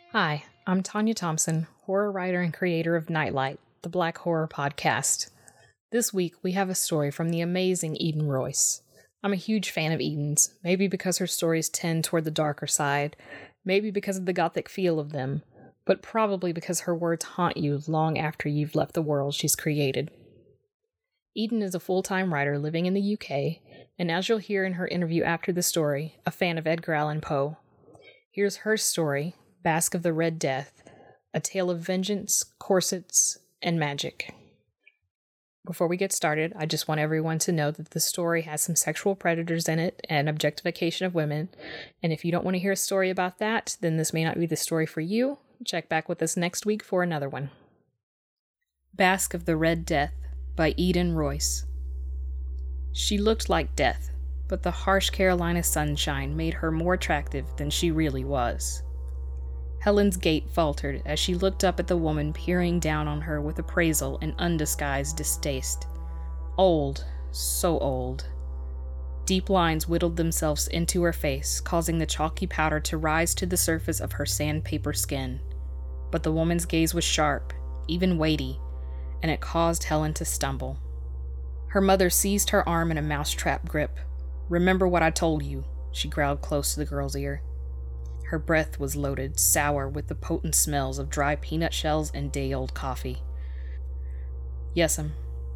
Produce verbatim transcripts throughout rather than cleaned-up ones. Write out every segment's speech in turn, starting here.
Hi, I'm Tanya Thompson, horror writer and creator of Nightlight, the Black Horror podcast. This week, we have a story from the amazing Eden Royce. I'm a huge fan of Eden's, maybe because her stories tend toward the darker side, maybe because of the gothic feel of them, but probably because her words haunt you long after you've left the world she's created. Eden is a full-time writer living in the U K, and as you'll hear in her interview after the story, a fan of Edgar Allan Poe. Here's her story, Basque of the Red Death, a tale of vengeance, corsets, and magic. Before we get started, I just want everyone to know that the story has some sexual predators in it and objectification of women, and if you don't want to hear a story about that, then this may not be the story for you. Check back with us next week for another one. Basque of the Red Death by Eden Royce. She looked like death, but the harsh Carolina sunshine made her more attractive than she really was. Helen's gait faltered as she looked up at the woman peering down on her with appraisal and undisguised distaste. Old, so old. Deep lines whittled themselves into her face, causing the chalky powder to rise to the surface of her sandpaper skin. But the woman's gaze was sharp, even weighty, and it caused Helen to stumble. Her mother seized her arm in a mousetrap grip. "Remember what I told you," she growled close to the girl's ear. Her breath was loaded, sour with the potent smells of dry peanut shells and day-old coffee. "Yes'm."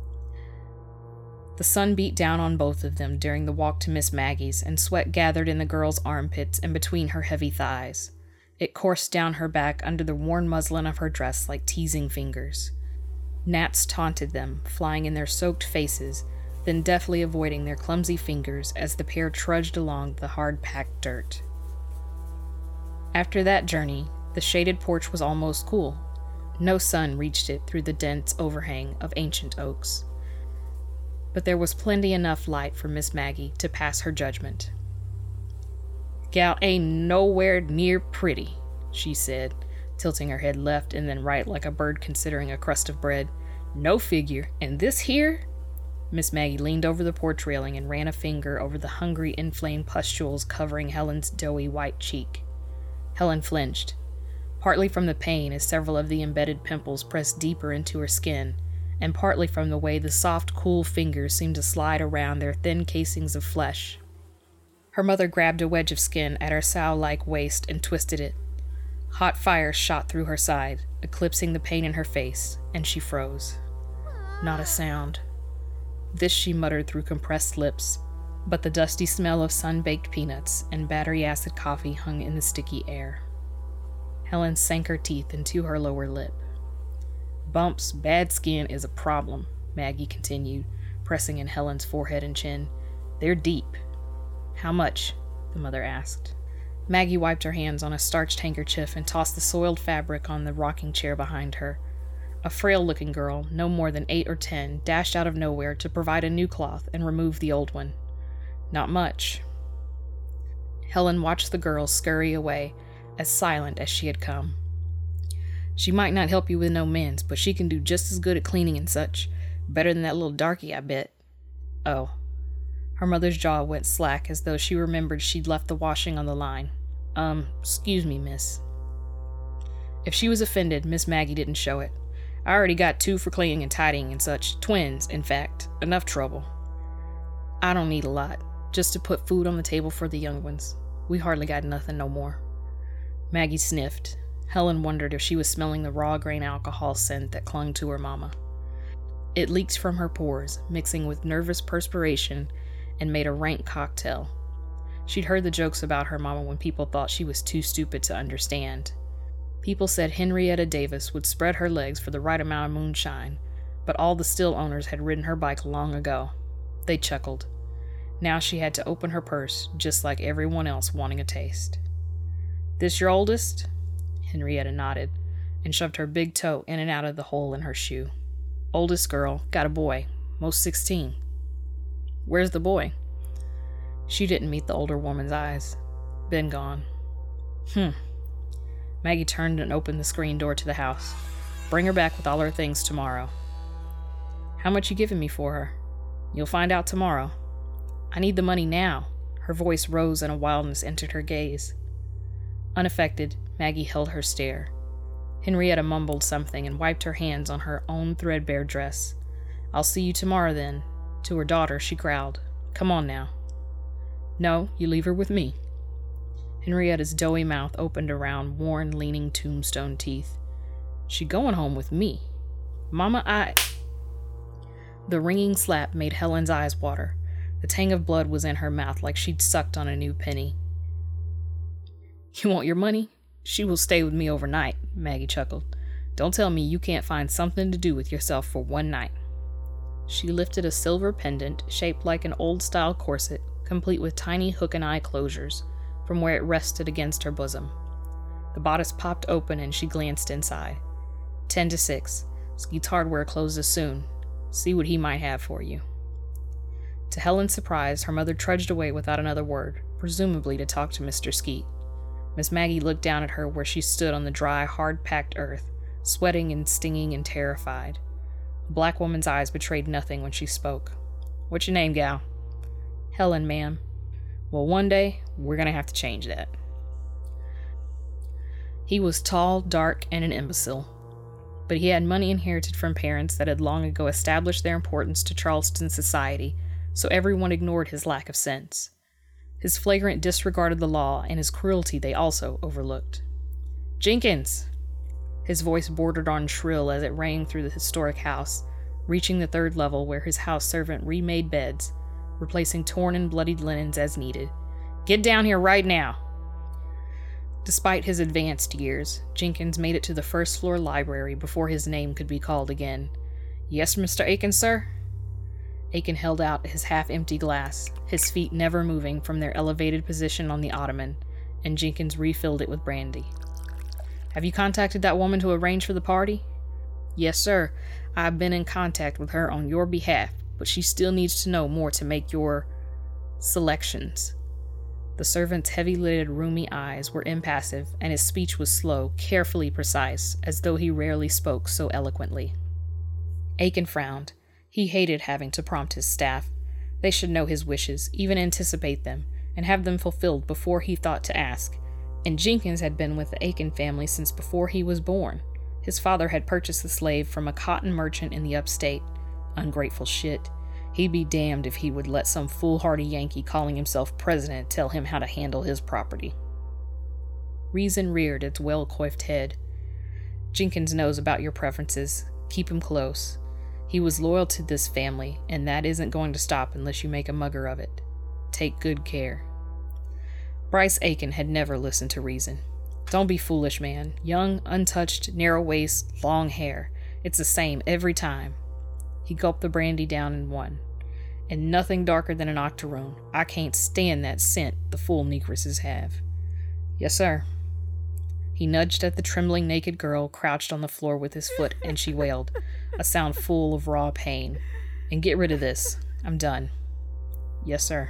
The sun beat down on both of them during the walk to Miss Maggie's, and sweat gathered in the girl's armpits and between her heavy thighs. It coursed down her back under the worn muslin of her dress like teasing fingers. Gnats taunted them, flying in their soaked faces, then deftly avoiding their clumsy fingers as the pair trudged along the hard-packed dirt. After that journey, the shaded porch was almost cool. No sun reached it through the dense overhang of ancient oaks. But there was plenty enough light for Miss Maggie to pass her judgment. "Gal ain't nowhere near pretty," she said, tilting her head left and then right like a bird considering a crust of bread. "No figure, and this here?" Miss Maggie leaned over the porch railing and ran a finger over the hungry, inflamed pustules covering Helen's doughy white cheek. Helen flinched, partly from the pain as several of the embedded pimples pressed deeper into her skin, and partly from the way the soft, cool fingers seemed to slide around their thin casings of flesh. Her mother grabbed a wedge of skin at her sow-like waist and twisted it. Hot fire shot through her side, eclipsing the pain in her face, and she froze. Not a sound. This she muttered through compressed lips, but the dusty smell of sun-baked peanuts and battery-acid coffee hung in the sticky air. Helen sank her teeth into her lower lip. "Bumps, bad skin is a problem," Maggie continued, pressing in Helen's forehead and chin. "They're deep." "How much?" the mother asked. Maggie wiped her hands on a starched handkerchief and tossed the soiled fabric on the rocking chair behind her. A frail-looking girl, no more than eight or ten, dashed out of nowhere to provide a new cloth and remove the old one. "Not much." Helen watched the girl scurry away, as silent as she had come. "She might not help you with no mends, but she can do just as good at cleaning and such. Better than that little darky, I bet." "Oh." Her mother's jaw went slack as though she remembered she'd left the washing on the line. Um, excuse me, miss." If she was offended, Miss Maggie didn't show it. "I already got two for cleaning and tidying and such. Twins, in fact. Enough trouble." "I don't need a lot. Just to put food on the table for the young ones. We hardly got nothing no more." Maggie sniffed. Helen wondered if she was smelling the raw grain alcohol scent that clung to her mama. It leaked from her pores, mixing with nervous perspiration, and made a rank cocktail. She'd heard the jokes about her mama when people thought she was too stupid to understand. People said Henrietta Davis would spread her legs for the right amount of moonshine, but all the still owners had ridden her bike long ago. They chuckled. Now she had to open her purse, just like everyone else wanting a taste. "This your oldest?" Henrietta nodded, and shoved her big toe in and out of the hole in her shoe. "Oldest girl, got a boy, most sixteen." "Where's the boy?" She didn't meet the older woman's eyes. "Been gone." Hmm. Maggie turned and opened the screen door to the house. "Bring her back with all her things tomorrow." "How much you giving me for her?" "You'll find out tomorrow." "I need the money now." Her voice rose and a wildness entered her gaze. Unaffected, Maggie held her stare. Henrietta mumbled something and wiped her hands on her own threadbare dress. "I'll see you tomorrow, then." To her daughter, she growled, "Come on now." "No, you leave her with me." Henrietta's doughy mouth opened around worn, leaning tombstone teeth. "She going home with me. Mama, I—" The ringing slap made Helen's eyes water. The tang of blood was in her mouth like she'd sucked on a new penny. "You want your money? She will stay with me overnight," Maggie chuckled. "Don't tell me you can't find something to do with yourself for one night." She lifted a silver pendant shaped like an old-style corset, complete with tiny hook-and-eye closures, from where it rested against her bosom. The bodice popped open and she glanced inside. Ten to six. Skeet's Hardware closes soon. See what he might have for you." To Helen's surprise, her mother trudged away without another word, presumably to talk to Mister Skeet. Miss Maggie looked down at her where she stood on the dry, hard-packed earth, sweating and stinging and terrified. The black woman's eyes betrayed nothing when she spoke. "What's your name, gal?" "Helen, ma'am." "Well, one day, we're gonna have to change that." He was tall, dark, and an imbecile. But he had money inherited from parents that had long ago established their importance to Charleston society, so everyone ignored his lack of sense. His flagrant disregard of the law and his cruelty they also overlooked. "Jenkins!" His voice bordered on shrill as it rang through the historic house, reaching the third level where his house servant remade beds, replacing torn and bloodied linens as needed. "Get down here right now!" Despite his advanced years, Jenkins made it to the first-floor library before his name could be called again. "Yes, Mister Aiken, sir?" Aiken held out his half-empty glass, his feet never moving from their elevated position on the ottoman, and Jenkins refilled it with brandy. "Have you contacted that woman to arrange for the party?" "Yes, sir. I've been in contact with her on your behalf, but she still needs to know more to make your selections." The servant's heavy-lidded, roomy eyes were impassive, and his speech was slow, carefully precise, as though he rarely spoke so eloquently. Aiken frowned. He hated having to prompt his staff. They should know his wishes, even anticipate them, and have them fulfilled before he thought to ask. And Jenkins had been with the Aiken family since before he was born. His father had purchased the slave from a cotton merchant in the upstate. Ungrateful shit. He'd be damned if he would let some foolhardy Yankee calling himself president tell him how to handle his property. Reason reared its well-coiffed head. "Jenkins knows about your preferences. Keep him close. He was loyal to this family, and that isn't going to stop unless you make a mugger of it. Take good care." Bryce Aiken had never listened to reason. "Don't be foolish, man. Young, untouched, narrow waist, long hair. It's the same every time." He gulped the brandy down in one. "And nothing darker than an octoroon. I can't stand that scent the fool negresses have." "Yes, sir." He nudged at the trembling naked girl crouched on the floor with his foot, and she wailed, a sound full of raw pain. "And get rid of this. I'm done." "Yes, sir."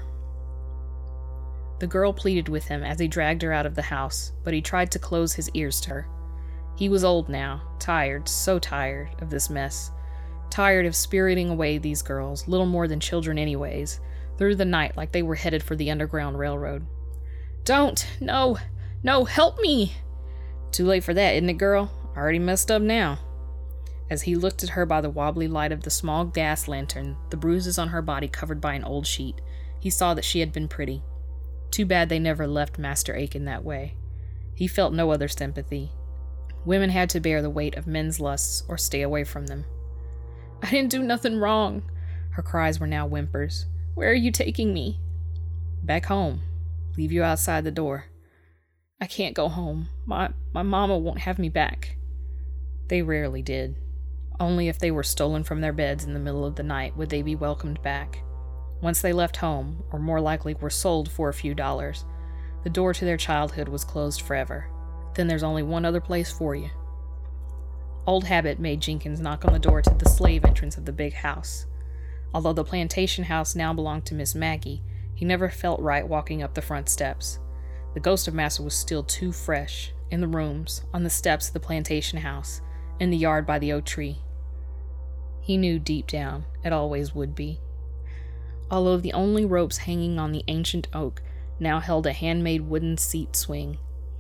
The girl pleaded with him as he dragged her out of the house, but he tried to close his ears to her. He was old now, tired, so tired of this mess. Tired of spiriting away these girls, little more than children anyways, through the night like they were headed for the Underground Railroad. "Don't! No! No! Help me!" "Too late for that, isn't it, girl? Already messed up now." As he looked at her by the wobbly light of the small gas lantern, the bruises on her body covered by an old sheet, he saw that she had been pretty. Too bad they never left Master Aiken that way. He felt no other sympathy. Women had to bear the weight of men's lusts or stay away from them. "I didn't do nothing wrong." Her cries were now whimpers. "Where are you taking me?" "Back home. Leave you outside the door." "I can't go home. My, my mama won't have me back." They rarely did. Only if they were stolen from their beds in the middle of the night would they be welcomed back. Once they left home, or more likely were sold for a few dollars, the door to their childhood was closed forever. Then there's only one other place for you. Old habit made Jenkins knock on the door to the slave entrance of the big house. Although the plantation house now belonged to Miss Maggie, he never felt right walking up the front steps. The ghost of Master was still too fresh, in the rooms, on the steps of the plantation house, in the yard by the oak tree. He knew deep down it always would be. Although the only ropes hanging on the ancient oak now held a handmade wooden seat swing.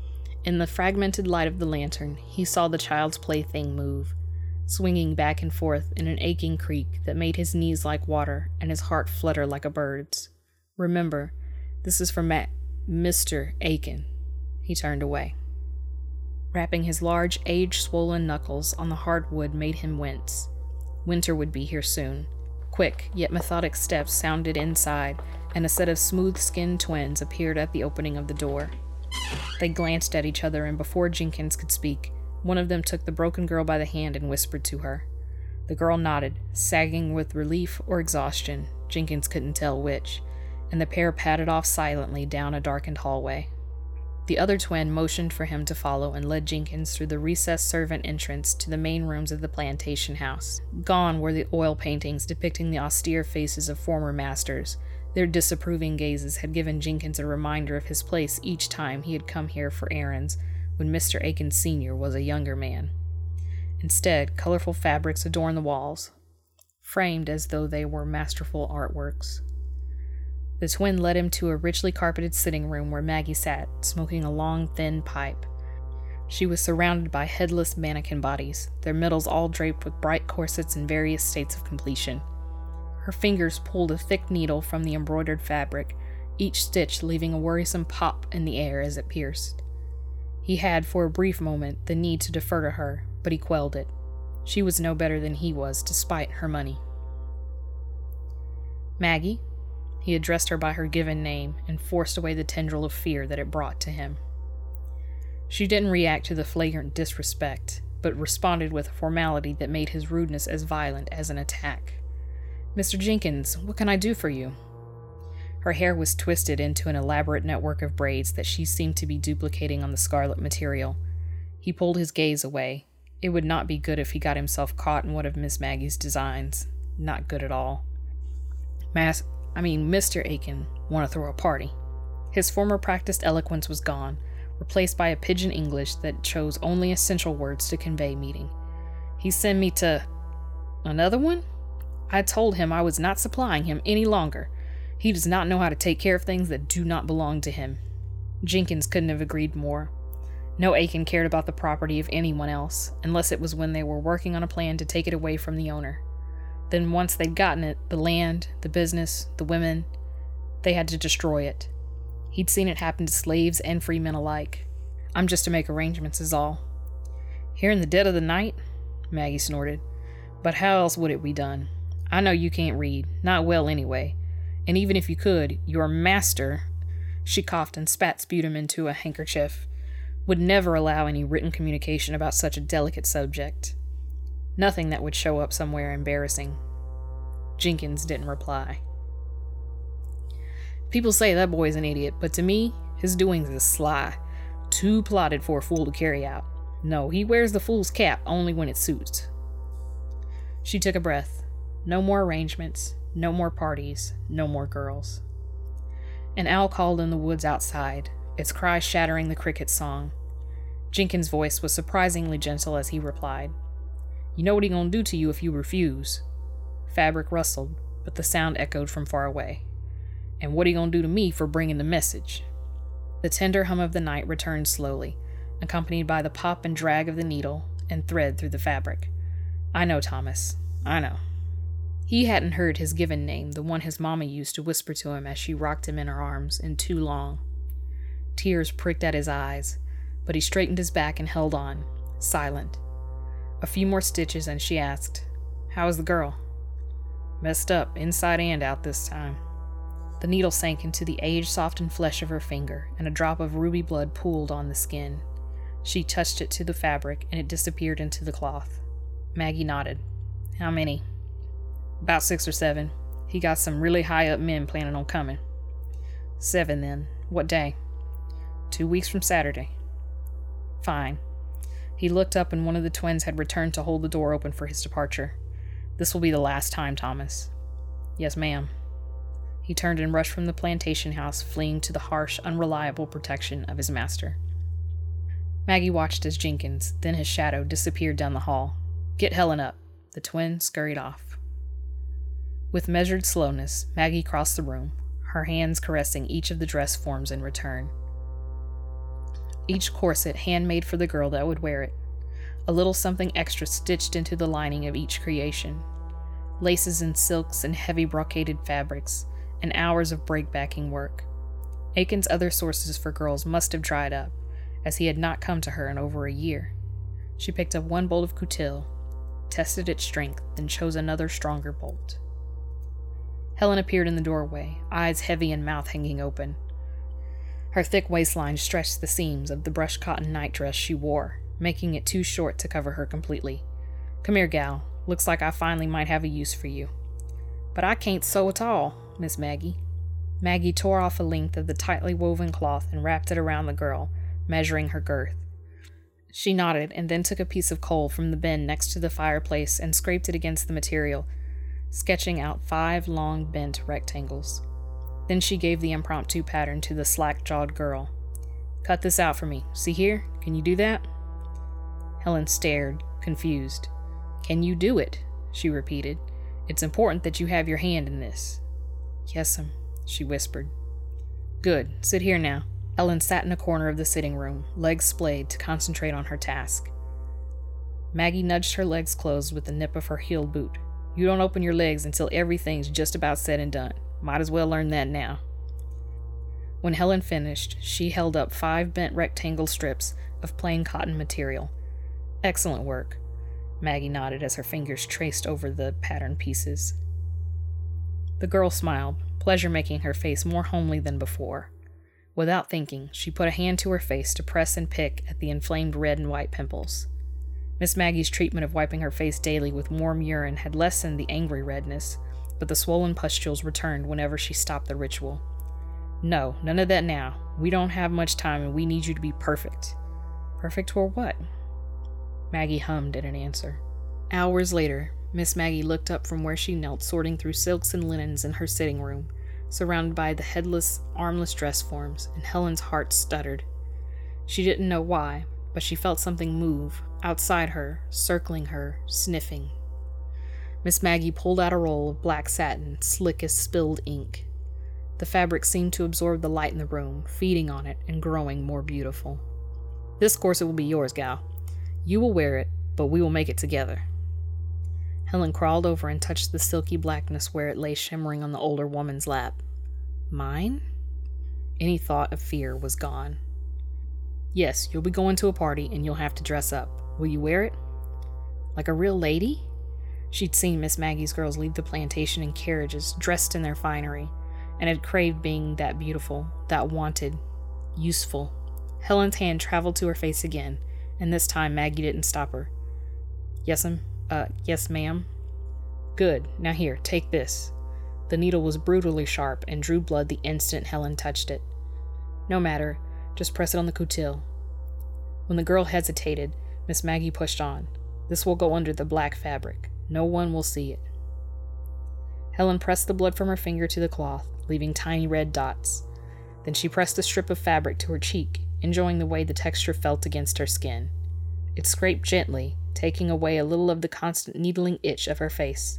In the fragmented light of the lantern, he saw the child's plaything move, swinging back and forth in an aching creak that made his knees like water and his heart flutter like a bird's. Remember, this is for Ma- Mister Aiken. He turned away. Rapping his large, age-swollen knuckles on the hardwood made him wince. Winter would be here soon. Quick, yet methodic steps sounded inside, and a set of smooth-skinned twins appeared at the opening of the door. They glanced at each other, and before Jenkins could speak, one of them took the broken girl by the hand and whispered to her. The girl nodded, sagging with relief or exhaustion, Jenkins couldn't tell which, and the pair padded off silently down a darkened hallway. The other twin motioned for him to follow and led Jenkins through the recessed servant entrance to the main rooms of the plantation house. Gone were the oil paintings depicting the austere faces of former masters. Their disapproving gazes had given Jenkins a reminder of his place each time he had come here for errands, when Mister Aiken Senior was a younger man. Instead, colorful fabrics adorned the walls, framed as though they were masterful artworks. The twin led him to a richly carpeted sitting room where Maggie sat, smoking a long, thin pipe. She was surrounded by headless mannequin bodies, their middles all draped with bright corsets in various states of completion. Her fingers pulled a thick needle from the embroidered fabric, each stitch leaving a worrisome pop in the air as it pierced. He had, for a brief moment, the need to defer to her, but he quelled it. She was no better than he was, despite her money. Maggie? He addressed her by her given name and forced away the tendril of fear that it brought to him. She didn't react to the flagrant disrespect, but responded with a formality that made his rudeness as violent as an attack. Mister Jenkins, what can I do for you? Her hair was twisted into an elaborate network of braids that she seemed to be duplicating on the scarlet material. He pulled his gaze away. It would not be good if he got himself caught in one of Miss Maggie's designs. Not good at all. Mas- I mean, Mister Aiken want to throw a party. His former practiced eloquence was gone, replaced by a pidgin English that chose only essential words to convey meaning. He sent me to... Another one? I told him I was not supplying him any longer. He does not know how to take care of things that do not belong to him. Jenkins couldn't have agreed more. No Aiken cared about the property of anyone else, unless it was when they were working on a plan to take it away from the owner. Then once they'd gotten it, the land, the business, the women, they had to destroy it. He'd seen it happen to slaves and free men alike. I'm just to make arrangements is all. Here in the dead of the night? Maggie snorted. But how else would it be done? I know you can't read, not well anyway. And even if you could, your master, she coughed and spat sputum into a handkerchief, would never allow any written communication about such a delicate subject. Nothing that would show up somewhere embarrassing. Jenkins didn't reply. People say that boy's an idiot, but to me, his doings is sly. Too plotted for a fool to carry out. No, he wears the fool's cap only when it suits. She took a breath. No more arrangements, no more parties, no more girls. An owl called in the woods outside, its cry shattering the cricket's song. Jenkins' voice was surprisingly gentle as he replied, You know what he gonna do to you if you refuse? Fabric rustled, but the sound echoed from far away. And what he gonna do to me for bringing the message? The tender hum of the night returned slowly, accompanied by the pop and drag of the needle and thread through the fabric. I know, Thomas. I know. He hadn't heard his given name, the one his mama used to whisper to him as she rocked him in her arms, in too long. Tears pricked at his eyes, but he straightened his back and held on, silent. A few more stitches and she asked, How is the girl? Messed up, inside and out this time. The needle sank into the age-softened flesh of her finger, and a drop of ruby blood pooled on the skin. She touched it to the fabric, and it disappeared into the cloth. Maggie nodded. How many? About six or seven. He got some really high-up men planning on coming. Seven, then. What day? Two weeks from Saturday. Fine. He looked up and one of the twins had returned to hold the door open for his departure. This will be the last time, Thomas. Yes, ma'am. He turned and rushed from the plantation house, fleeing to the harsh, unreliable protection of his master. Maggie watched as Jenkins, then his shadow, disappeared down the hall. Get Helen up. The twin scurried off. With measured slowness, Maggie crossed the room, her hands caressing each of the dress forms in return. each corset handmade for the girl that would wear it, a little something extra stitched into the lining of each creation, laces and silks and heavy brocaded fabrics, and hours of break-backing work. Aiken's other sources for girls must have dried up, as he had not come to her in over a year. She picked up one bolt of coutil, tested its strength, then chose another stronger bolt. Helen appeared in the doorway, eyes heavy and mouth hanging open. Her thick waistline stretched the seams of the brushed cotton nightdress she wore, making it too short to cover her completely. "Come here, gal. Looks like I finally might have a use for you." "But I can't sew at all, Miss Maggie." Maggie tore off a length of the tightly woven cloth and wrapped it around the girl, measuring her girth. She nodded and then took a piece of coal from the bin next to the fireplace and scraped it against the material, sketching out five long bent rectangles. Then she gave the impromptu pattern to the slack-jawed girl. "Cut this out for me. See here? Can you do that?" Helen stared, confused. "Can you do it?" she repeated. "It's important that you have your hand in this." "Yes'm," she whispered. "Good. Sit here now." Helen sat in a corner of the sitting room, legs splayed, to concentrate on her task. Maggie nudged her legs closed with the nip of her heeled boot. "You don't open your legs until everything's just about said and done. Might as well learn that now." When Helen finished, she held up five bent rectangle strips of plain cotton material. "Excellent work." Maggie nodded as her fingers traced over the pattern pieces. The girl smiled, pleasure making her face more homely than before. Without thinking, she put a hand to her face to press and pick at the inflamed red and white pimples. Miss Maggie's treatment of wiping her face daily with warm urine had lessened the angry redness, but the swollen pustules returned whenever she stopped the ritual. "No, none of that now. We don't have much time and we need you to be perfect." "Perfect for what?" Maggie hummed in an answer. Hours later, Miss Maggie looked up from where she knelt sorting through silks and linens in her sitting room, surrounded by the headless, armless dress forms, and Helen's heart stuttered. She didn't know why, but she felt something move, outside her, circling her, sniffing. Miss Maggie pulled out a roll of black satin, slick as spilled ink. The fabric seemed to absorb the light in the room, feeding on it and growing more beautiful. "This corset will be yours, gal. You will wear it, but we will make it together." Helen crawled over and touched the silky blackness where it lay shimmering on the older woman's lap. "Mine?" Any thought of fear was gone. "Yes, you'll be going to a party and you'll have to dress up. Will you wear it?" "Like a real lady?" She'd seen Miss Maggie's girls leave the plantation in carriages, dressed in their finery, and had craved being that beautiful, that wanted, useful. Helen's hand traveled to her face again, and this time Maggie didn't stop her. "Yes'm, uh, yes, ma'am." "Good. Now here, take this." The needle was brutally sharp and drew blood the instant Helen touched it. "No matter. Just press it on the coutil." When the girl hesitated, Miss Maggie pushed on. "This will go under the black fabric. No one will see it." Helen pressed the blood from her finger to the cloth, leaving tiny red dots. Then she pressed a strip of fabric to her cheek, enjoying the way the texture felt against her skin. It scraped gently, taking away a little of the constant needling itch of her face.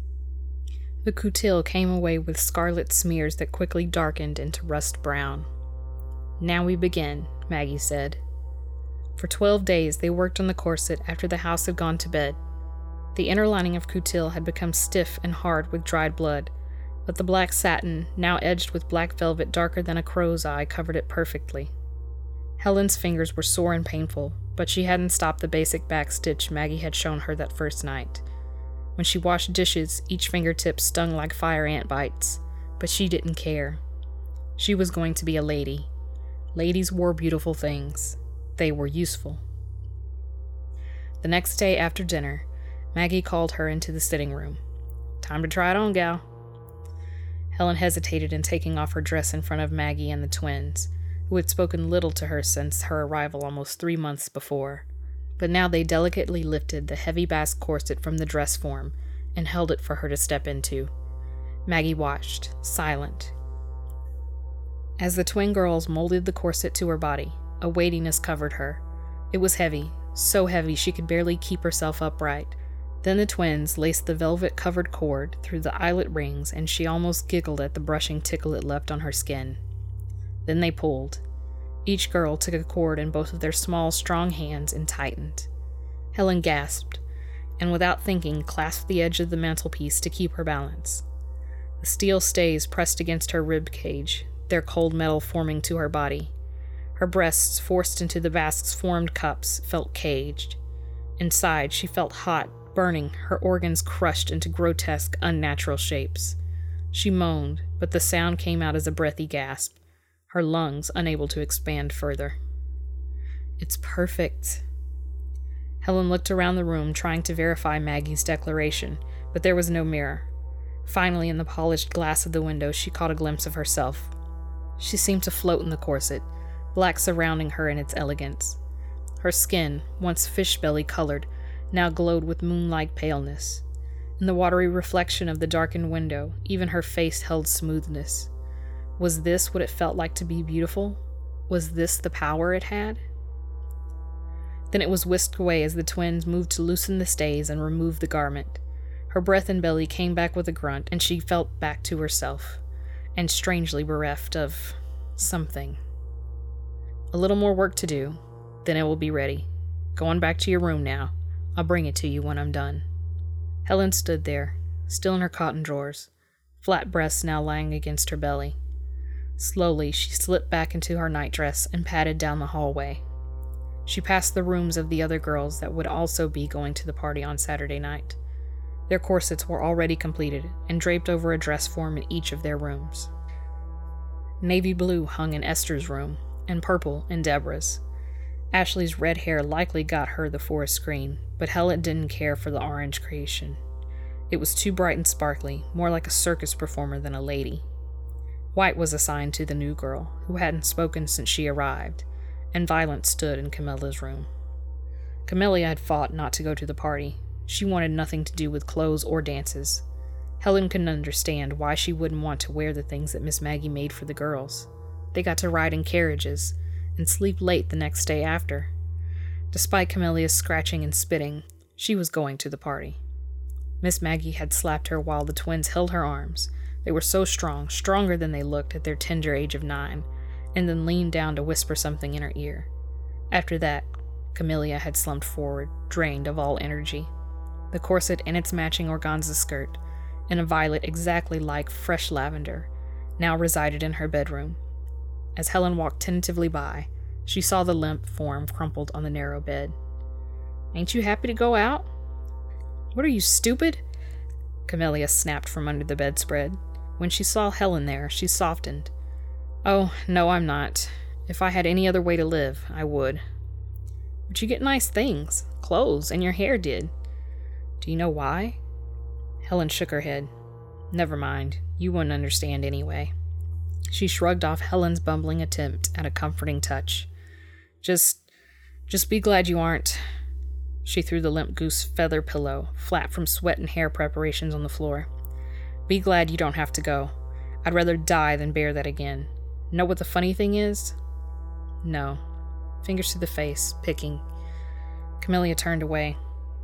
The coutil came away with scarlet smears that quickly darkened into rust brown. "Now we begin," Maggie said. For twelve days they worked on the corset after the house had gone to bed. The inner lining of coutil had become stiff and hard with dried blood, but the black satin, now edged with black velvet darker than a crow's eye, covered it perfectly. Helen's fingers were sore and painful, but she hadn't stopped the basic back stitch Maggie had shown her that first night. When she washed dishes, each fingertip stung like fire ant bites, but she didn't care. She was going to be a lady. Ladies wore beautiful things. They were useful. The next day after dinner, Maggie called her into the sitting room. "Time to try it on, gal." Helen hesitated in taking off her dress in front of Maggie and the twins, who had spoken little to her since her arrival almost three months before. But now they delicately lifted the heavy basque corset from the dress form and held it for her to step into. Maggie watched, silent. As the twin girls molded the corset to her body, a weightiness covered her. It was heavy, so heavy she could barely keep herself upright. Then the twins laced the velvet-covered cord through the eyelet rings, and she almost giggled at the brushing tickle it left on her skin. Then they pulled. Each girl took a cord in both of their small, strong hands and tightened. Helen gasped, and without thinking, clasped the edge of the mantelpiece to keep her balance. The steel stays pressed against her rib cage, their cold metal forming to her body. Her breasts, forced into the bask's formed cups, felt caged. Inside, she felt hot, burning, her organs crushed into grotesque, unnatural shapes. She moaned, but the sound came out as a breathy gasp, her lungs unable to expand further. It's perfect. Helen looked around the room, trying to verify Maggie's declaration, but there was no mirror. Finally, in the polished glass of the window, she caught a glimpse of herself. She seemed to float in the corset, black surrounding her in its elegance. Her skin, once fish-belly colored, now glowed with moonlight paleness. In the watery reflection of the darkened window, even her face held smoothness. Was this what it felt like to be beautiful? Was this the power it had? Then it was whisked away as the twins moved to loosen the stays and remove the garment. Her breath and belly came back with a grunt, and she felt back to herself, and strangely bereft of something. A little more work to do, then it will be ready. Go on back to your room now. I'll bring it to you when I'm done. Helen stood there, still in her cotton drawers, flat breasts now lying against her belly. Slowly, she slipped back into her nightdress and padded down the hallway. She passed the rooms of the other girls that would also be going to the party on Saturday night. Their corsets were already completed and draped over a dress form in each of their rooms. Navy blue hung in Esther's room, and purple in Deborah's. Ashley's red hair likely got her the forest screen, but Helen didn't care for the orange creation. It was too bright and sparkly, more like a circus performer than a lady. White was assigned to the new girl, who hadn't spoken since she arrived, and Violet stood in Camilla's room. Camilla had fought not to go to the party. She wanted nothing to do with clothes or dances. Helen couldn't understand why she wouldn't want to wear the things that Miss Maggie made for the girls. They got to ride in carriages and sleep late the next day after. Despite Camilla's scratching and spitting, she was going to the party. Miss Maggie had slapped her while the twins held her arms. They were so strong, stronger than they looked at their tender age of nine, and then leaned down to whisper something in her ear. After that, Camilla had slumped forward, drained of all energy. The corset and its matching organza skirt, and a violet exactly like fresh lavender, now resided in her bedroom. As Helen walked tentatively by, she saw the limp form crumpled on the narrow bed. "Ain't you happy to go out?" "What are you, stupid?" Camilla snapped from under the bedspread. When she saw Helen there, she softened. "Oh, no, I'm not. If I had any other way to live, I would." "But you get nice things, clothes, and your hair did." "Do you know why?" Helen shook her head. "Never mind. You wouldn't understand anyway." She shrugged off Helen's bumbling attempt at a comforting touch. Just, just be glad you aren't." She threw the limp goose feather pillow, flat from sweat and hair preparations, on the floor. "Be glad you don't have to go. I'd rather die than bear that again. Know what the funny thing is?" "No." Fingers to the face, picking. Camilla turned away.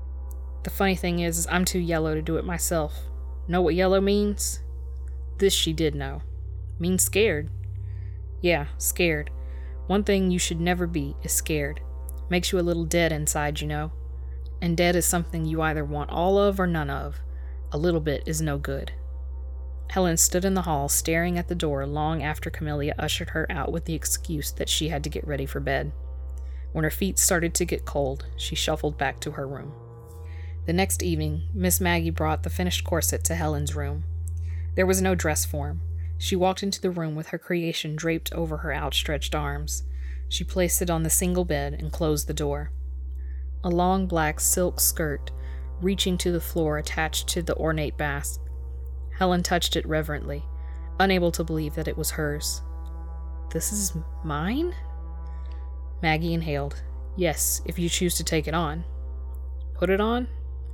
"The funny thing is, is I'm too yellow to do it myself. Know what yellow means?" This she did know. Means scared. "Yeah, scared. One thing you should never be is scared. Makes you a little dead inside, you know. And dead is something you either want all of or none of. A little bit is no good." Helen stood in the hall, staring at the door long after Camilla ushered her out with the excuse that she had to get ready for bed. When her feet started to get cold, she shuffled back to her room. The next evening, Miss Maggie brought the finished corset to Helen's room. There was no dress form. She walked into the room with her creation draped over her outstretched arms. She placed it on the single bed and closed the door. A long black silk skirt, reaching to the floor, attached to the ornate basque. Helen touched it reverently, unable to believe that it was hers. "This is mine?" Maggie inhaled. "Yes, if you choose to take it on." "Put it on?"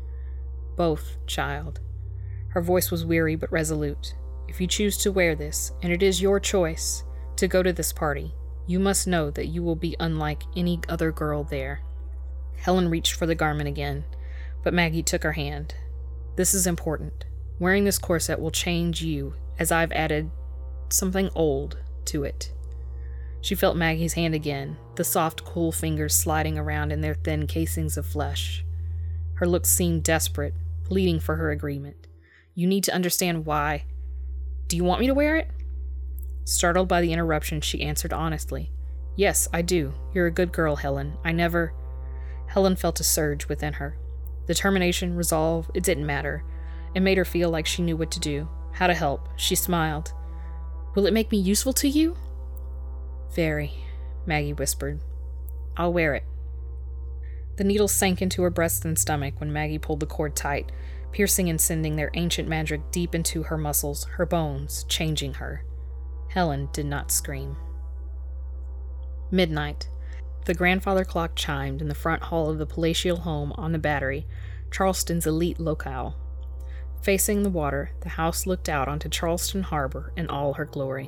"Both, child." Her voice was weary but resolute. "If you choose to wear this, and it is your choice, to go to this party, you must know that you will be unlike any other girl there." Helen reached for the garment again, but Maggie took her hand. "This is important. Wearing this corset will change you, as I've added something old to it." She felt Maggie's hand again, the soft, cool fingers sliding around in their thin casings of flesh. Her look seemed desperate, pleading for her agreement. You need to understand why. Do you want me to wear it? Startled by the interruption, she answered honestly. Yes, I do. You're a good girl, Helen. I never... Helen felt a surge within her. Determination, resolve, it didn't matter. It made her feel like she knew what to do, how to help. She smiled. Will it make me useful to you? Very, Maggie whispered. I'll wear it. The needles sank into her breast and stomach when Maggie pulled the cord tight, piercing and sending their ancient magic deep into her muscles, her bones, changing her. Helen did not scream. Midnight. The grandfather clock chimed in the front hall of the palatial home on the Battery, Charleston's elite locale. Facing the water, the house looked out onto Charleston Harbor in all her glory.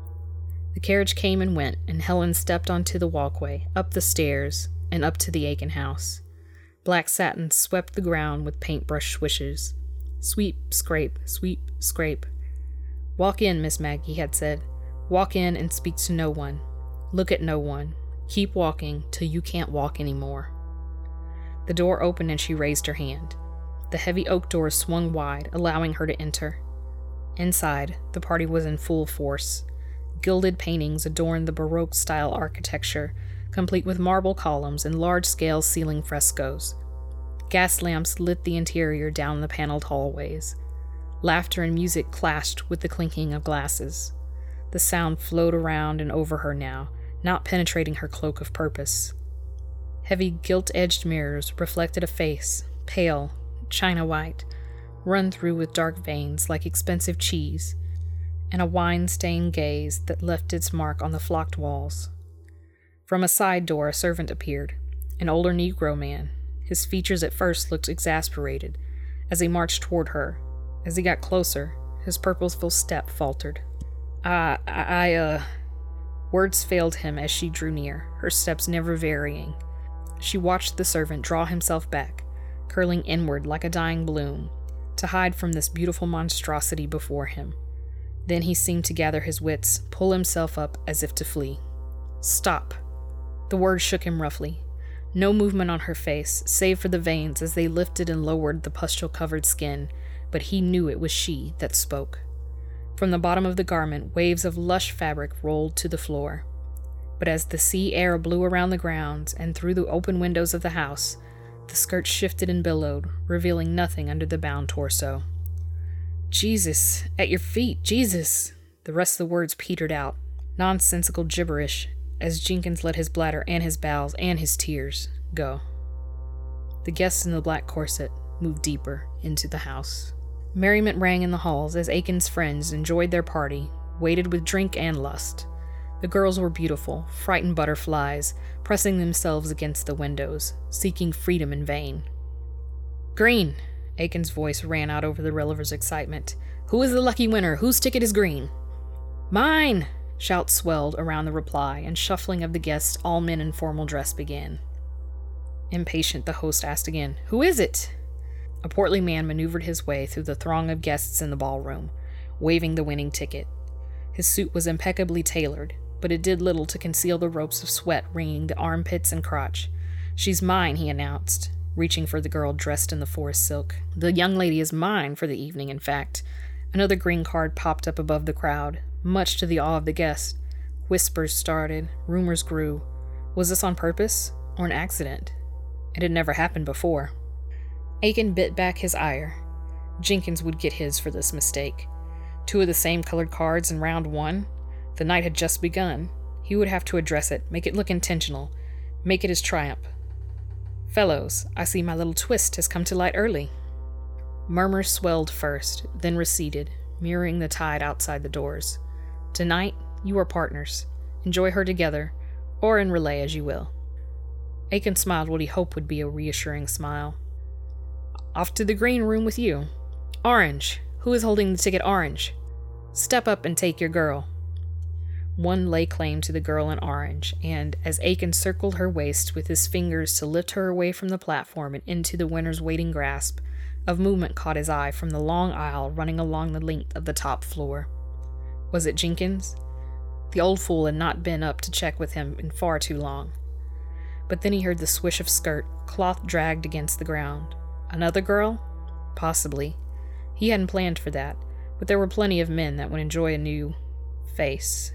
The carriage came and went, and Helen stepped onto the walkway, up the stairs, and up to the Aiken house. Black satin swept the ground with paintbrush swishes. Sweep, scrape, sweep, scrape. Walk in, Miss Maggie had said. Walk in and speak to no one. Look at no one. Keep walking till you can't walk anymore. The door opened and she raised her hand. The heavy oak door swung wide, allowing her to enter. Inside, the party was in full force. Gilded paintings adorned the Baroque-style architecture, complete with marble columns and large-scale ceiling frescoes. Gas lamps lit the interior down the paneled hallways. Laughter and music clashed with the clinking of glasses. The sound flowed around and over her now, not penetrating her cloak of purpose. Heavy gilt-edged mirrors reflected a face, pale, china white, run through with dark veins like expensive cheese, and a wine-stained gaze that left its mark on the flocked walls. From a side door a servant appeared, an older Negro man. His features at first looked exasperated as he marched toward her. As he got closer, his purposeful step faltered. I, I, I, uh... Words failed him as she drew near, her steps never varying. She watched the servant draw himself back, curling inward like a dying balloon, to hide from this beautiful monstrosity before him. Then he seemed to gather his wits, pull himself up as if to flee. Stop! The word shook him roughly. No movement on her face, save for the veins as they lifted and lowered the pustule-covered skin, but he knew it was she that spoke. From the bottom of the garment, waves of lush fabric rolled to the floor. But as the sea air blew around the grounds and through the open windows of the house, the skirt shifted and billowed, revealing nothing under the bound torso. Jesus, at your feet, Jesus! The rest of the words petered out, nonsensical gibberish, as Jenkins let his bladder and his bowels and his tears go. The guests in the black corset moved deeper into the house. Merriment rang in the halls as Aiken's friends enjoyed their party, weighted with drink and lust. The girls were beautiful, frightened butterflies, pressing themselves against the windows, seeking freedom in vain. Green! Aiken's voice ran out over the relevers' excitement. Who is the lucky winner? Whose ticket is green? Mine! Shouts swelled around the reply, and shuffling of the guests, all men in formal dress, began. Impatient, the host asked again, Who is it? A portly man maneuvered his way through the throng of guests in the ballroom, waving the winning ticket. His suit was impeccably tailored, but it did little to conceal the ropes of sweat wringing the armpits and crotch. She's mine, he announced, reaching for the girl dressed in the forest silk. The young lady is mine for the evening, in fact. Another green card popped up above the crowd, much to the awe of the guests. Whispers started, rumors grew. Was this on purpose, or an accident? It had never happened before. Aiken bit back his ire. Jenkins would get his for this mistake. Two of the same colored cards in round one? The night had just begun. He would have to address it, make it look intentional, make it his triumph. Fellows, I see my little twist has come to light early. Murmurs swelled first, then receded, mirroring the tide outside the doors. Tonight, you are partners. Enjoy her together, or in relay as you will. Aiken smiled what he hoped would be a reassuring smile. Off to the green room with you. Orange. Who is holding the ticket orange? Step up and take your girl. One lay claim to the girl in orange, and as Aiken circled her waist with his fingers to lift her away from the platform and into the winner's waiting grasp, a movement caught his eye from the long aisle running along the length of the top floor. Was it Jenkins? The old fool had not been up to check with him in far too long. But then he heard the swish of skirt, cloth dragged against the ground. Another girl? Possibly. He hadn't planned for that, but there were plenty of men that would enjoy a new face.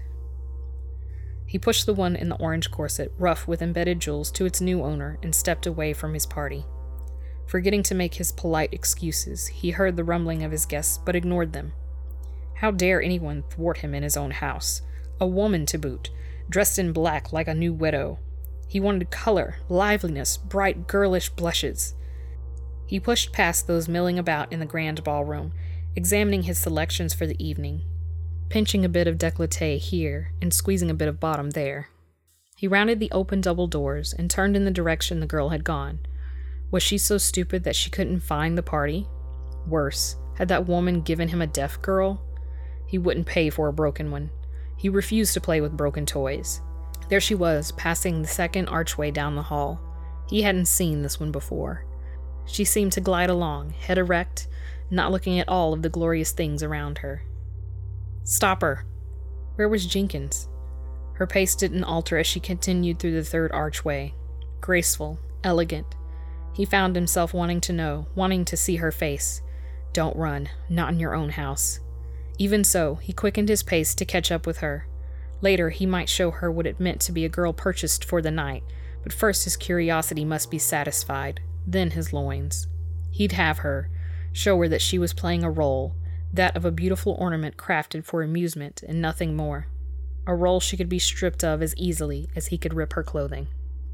He pushed the one in the orange corset, rough with embedded jewels, to its new owner and stepped away from his party. Forgetting to make his polite excuses, he heard the rumbling of his guests, but ignored them. How dare anyone thwart him in his own house? A woman to boot, dressed in black like a new widow. He wanted color, liveliness, bright girlish blushes. He pushed past those milling about in the grand ballroom, examining his selections for the evening, pinching a bit of décolleté here and squeezing a bit of bottom there. He rounded the open double doors and turned in the direction the girl had gone. Was she so stupid that she couldn't find the party? Worse, had that woman given him a deaf girl? He wouldn't pay for a broken one. He refused to play with broken toys. There she was, passing the second archway down the hall. He hadn't seen this one before. She seemed to glide along, head erect, not looking at all of the glorious things around her. Stop her! Where was Jenkins? Her pace didn't alter as she continued through the third archway. Graceful, elegant. He found himself wanting to know, wanting to see her face. Don't run, not in your own house. Even so, he quickened his pace to catch up with her. Later, he might show her what it meant to be a girl purchased for the night, but first his curiosity must be satisfied, then his loins. He'd have her, show her that she was playing a role, that of a beautiful ornament crafted for amusement and nothing more. A role she could be stripped of as easily as he could rip her clothing.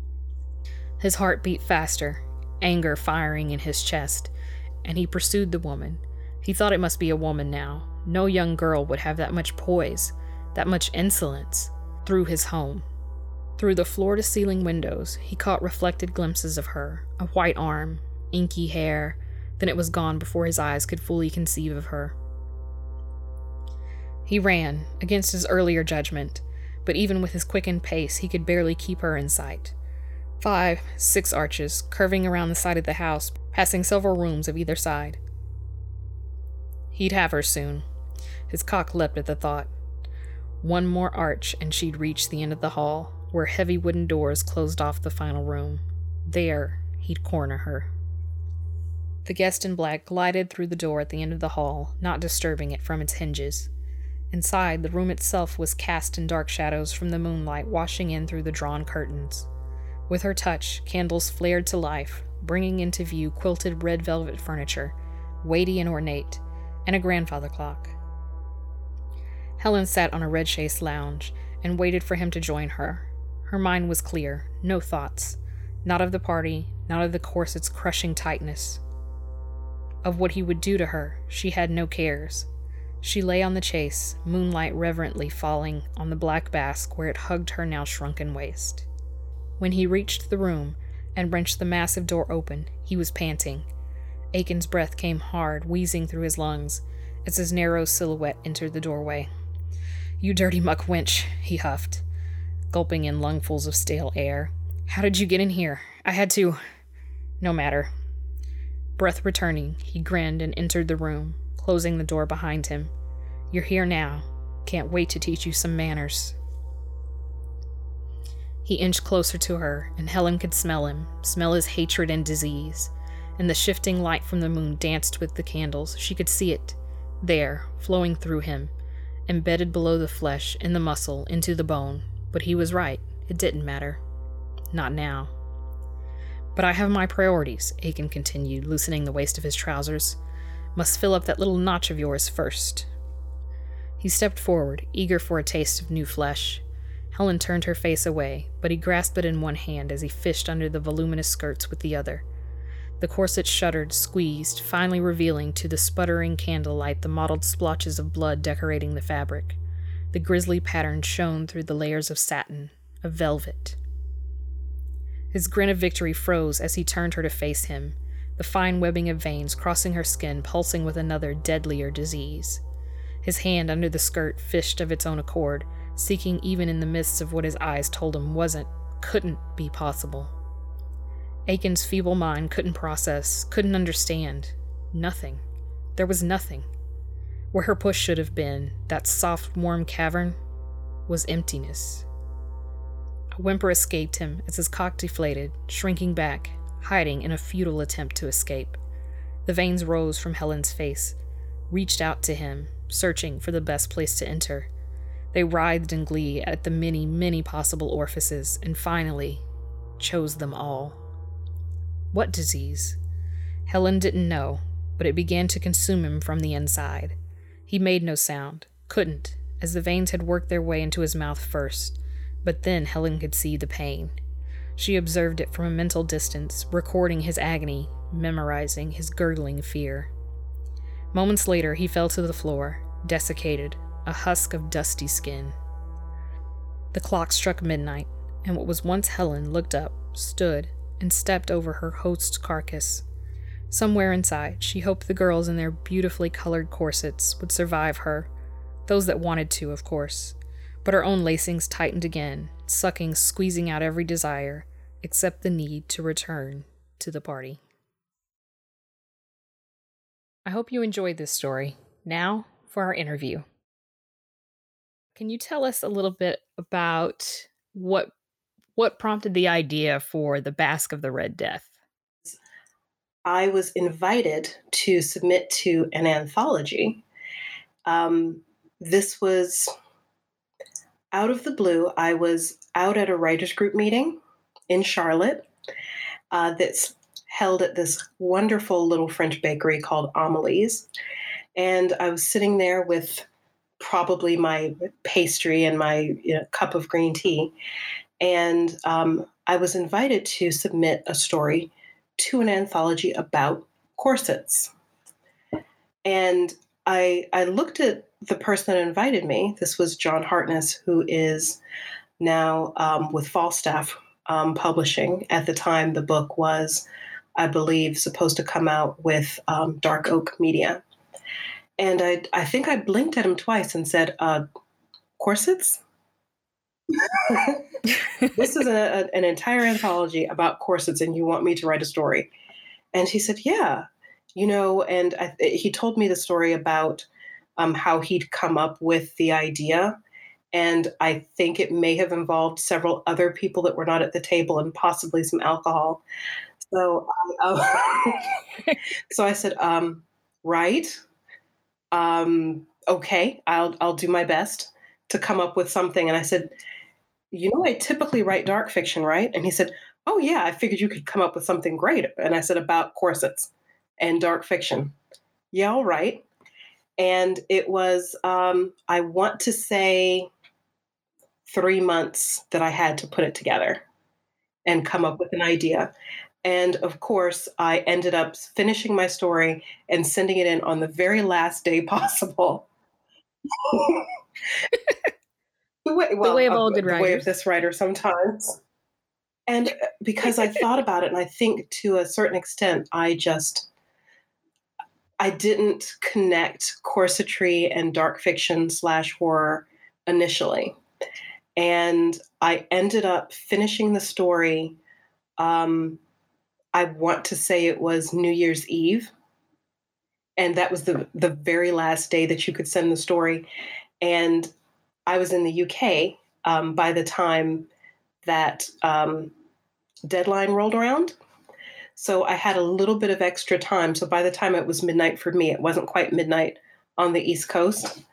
His heart beat faster, anger firing in his chest, and he pursued the woman. He thought it must be a woman now. No young girl would have that much poise, that much insolence, through his home. Through the floor-to-ceiling windows, he caught reflected glimpses of her, a white arm, inky hair, then it was gone before his eyes could fully conceive of her. He ran, against his earlier judgment, but even with his quickened pace, he could barely keep her in sight. Five, six arches, curving around the side of the house, passing several rooms of either side. He'd have her soon. His cock leapt at the thought. One more arch and she'd reach the end of the hall, where heavy wooden doors closed off the final room. There, he'd corner her. The guest in black glided through the door at the end of the hall, not disturbing it from its hinges. Inside, the room itself was cast in dark shadows from the moonlight washing in through the drawn curtains. With her touch, candles flared to life, bringing into view quilted red velvet furniture, weighty and ornate, and a grandfather clock. Helen sat on a red chaise lounge and waited for him to join her. Her mind was clear, no thoughts, not of the party, not of the corset's crushing tightness. Of what he would do to her, she had no cares. She lay on the chaise, moonlight reverently falling on the black basque where it hugged her now shrunken waist. When he reached the room and wrenched the massive door open, he was panting. Aiken's breath came hard, wheezing through his lungs, as his narrow silhouette entered the doorway. "You dirty muck wench," he huffed, gulping in lungfuls of stale air. "How did you get in here? I had to... No matter." Breath returning, he grinned and entered the room, closing the door behind him. "You're here now. Can't wait to teach you some manners." He inched closer to her, and Helen could smell him, smell his hatred and disease. And the shifting light from the moon danced with the candles. She could see it, there, flowing through him, embedded below the flesh, in the muscle, into the bone. But he was right. It didn't matter. Not now. "But I have my priorities," Aiken continued, loosening the waist of his trousers. "Must fill up that little notch of yours first." He stepped forward, eager for a taste of new flesh. Helen turned her face away, but he grasped it in one hand as he fished under the voluminous skirts with the other. The corset shuddered, squeezed, finally revealing to the sputtering candlelight the mottled splotches of blood decorating the fabric. The grisly pattern shone through the layers of satin, of velvet. His grin of victory froze as he turned her to face him, the fine webbing of veins crossing her skin pulsing with another, deadlier disease. His hand under the skirt fished of its own accord, seeking even in the midst of what his eyes told him wasn't, couldn't be possible. Aiken's feeble mind couldn't process, couldn't understand. Nothing. There was nothing. Where her push should have been, that soft, warm cavern, was emptiness. A whimper escaped him as his cock deflated, shrinking back, hiding in a futile attempt to escape. The veins rose from Helen's face, reached out to him, searching for the best place to enter. They writhed in glee at the many, many possible orifices, and finally chose them all. What disease? Helen didn't know, but it began to consume him from the inside. He made no sound, couldn't, as the veins had worked their way into his mouth first, but then Helen could see the pain. She observed it from a mental distance, recording his agony, memorizing his gurgling fear. Moments later, he fell to the floor, desiccated, a husk of dusty skin. The clock struck midnight, and what was once Helen looked up, stood, and stepped over her host's carcass. Somewhere inside, she hoped the girls in their beautifully colored corsets would survive her, those that wanted to, of course, but her own lacings tightened again, sucking, squeezing out every desire, except the need to return to the party. I hope you enjoyed this story. Now, for our interview. Can you tell us a little bit about what what prompted the idea for the Basque of the Red Death? I was invited to submit to an anthology. Um, this was out of the blue. I was out at a writers group meeting in Charlotte uh, that's held at this wonderful little French bakery called Amelie's. And I was sitting there with probably my pastry and my you know, cup of green tea. And um, I was invited to submit a story to an anthology about corsets. And I, I looked at the person that invited me. This was John Hartness, who is now um, with Falstaff um, Publishing. At the time, the book was, I believe, supposed to come out with um, Dark Oak Media. And I, I think I blinked at him twice and said, uh, corsets? This is a, a, an entire anthology about corsets, and you want me to write a story? And he said, yeah. You know, and I, he told me the story about um, how he'd come up with the idea. And I think it may have involved several other people that were not at the table and possibly some alcohol. So, I, uh, so I said, um, right. Um, okay, I'll I'll do my best to come up with something. And I said, you know, I typically write dark fiction, right? And he said, oh yeah, I figured you could come up with something great. And I said, about corsets and dark fiction. Yeah, all right. And it was, um, I want to say three months that I had to put it together and come up with an idea. And of course, I ended up finishing my story and sending it in on the very last day possible. the, way, well, the way of uh, all good the writers. way of this writer sometimes. And because I thought about it, and I think to a certain extent, I just, I didn't connect corsetry and dark fiction slash horror initially. And I ended up finishing the story. Um, I want to say it was New Year's Eve. And that was the, the very last day that you could send the story. And I was in the U K um, by the time that um, deadline rolled around. So I had a little bit of extra time. So by the time it was midnight for me, it wasn't quite midnight on the East Coast.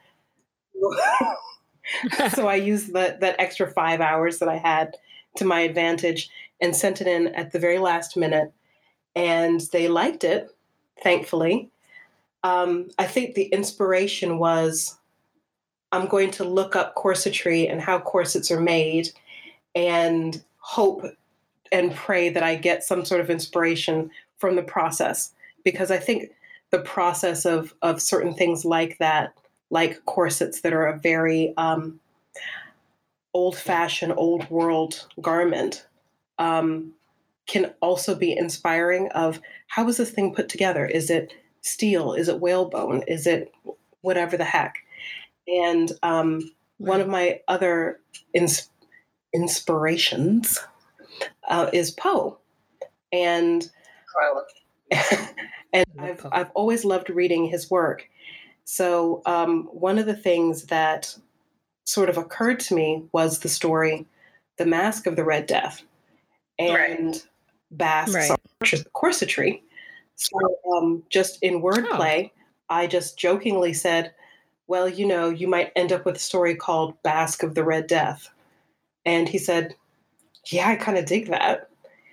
So I used that, that extra five hours that I had to my advantage and sent it in at the very last minute. And they liked it, thankfully. Um, I think the inspiration was, I'm going to look up corsetry and how corsets are made and hope and pray that I get some sort of inspiration from the process. Because I think the process of, of certain things like that, like corsets that are a very um, old-fashioned, old-world garment, um, can also be inspiring of how was this thing put together? Is it steel? Is it whalebone? Is it whatever the heck? And um, one of my other ins- inspirations uh, is Poe. And and I've I've always loved reading his work. So um, one of the things that sort of occurred to me was the story The Mask of the Red Death and right. Basque's Right. corsetry. So um, just in Oh. wordplay, I just jokingly said, well, you know, you might end up with a story called Basque of the Red Death. And he said, yeah, I kind of dig that.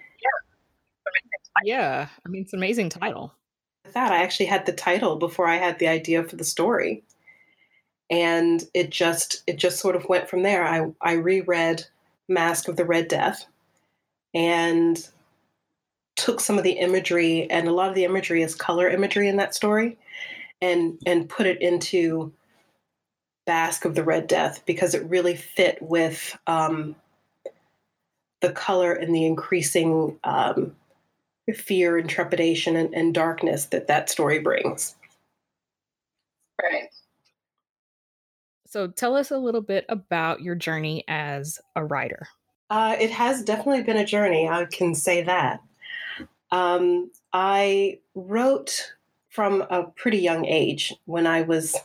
Yeah, I mean, it's an amazing title. With that, I actually had the title before I had the idea for the story. And it just it just sort of went from there. I, I reread Mask of the Red Death and took some of the imagery, and a lot of the imagery is color imagery in that story, and and put it into Basque of the Red Death because it really fit with um, the color and the increasing um, fear and trepidation and, and darkness that that story brings. Right. So tell us a little bit about your journey as a writer. Uh, it has definitely been a journey, I can say that. Um, I wrote from a pretty young age. When I was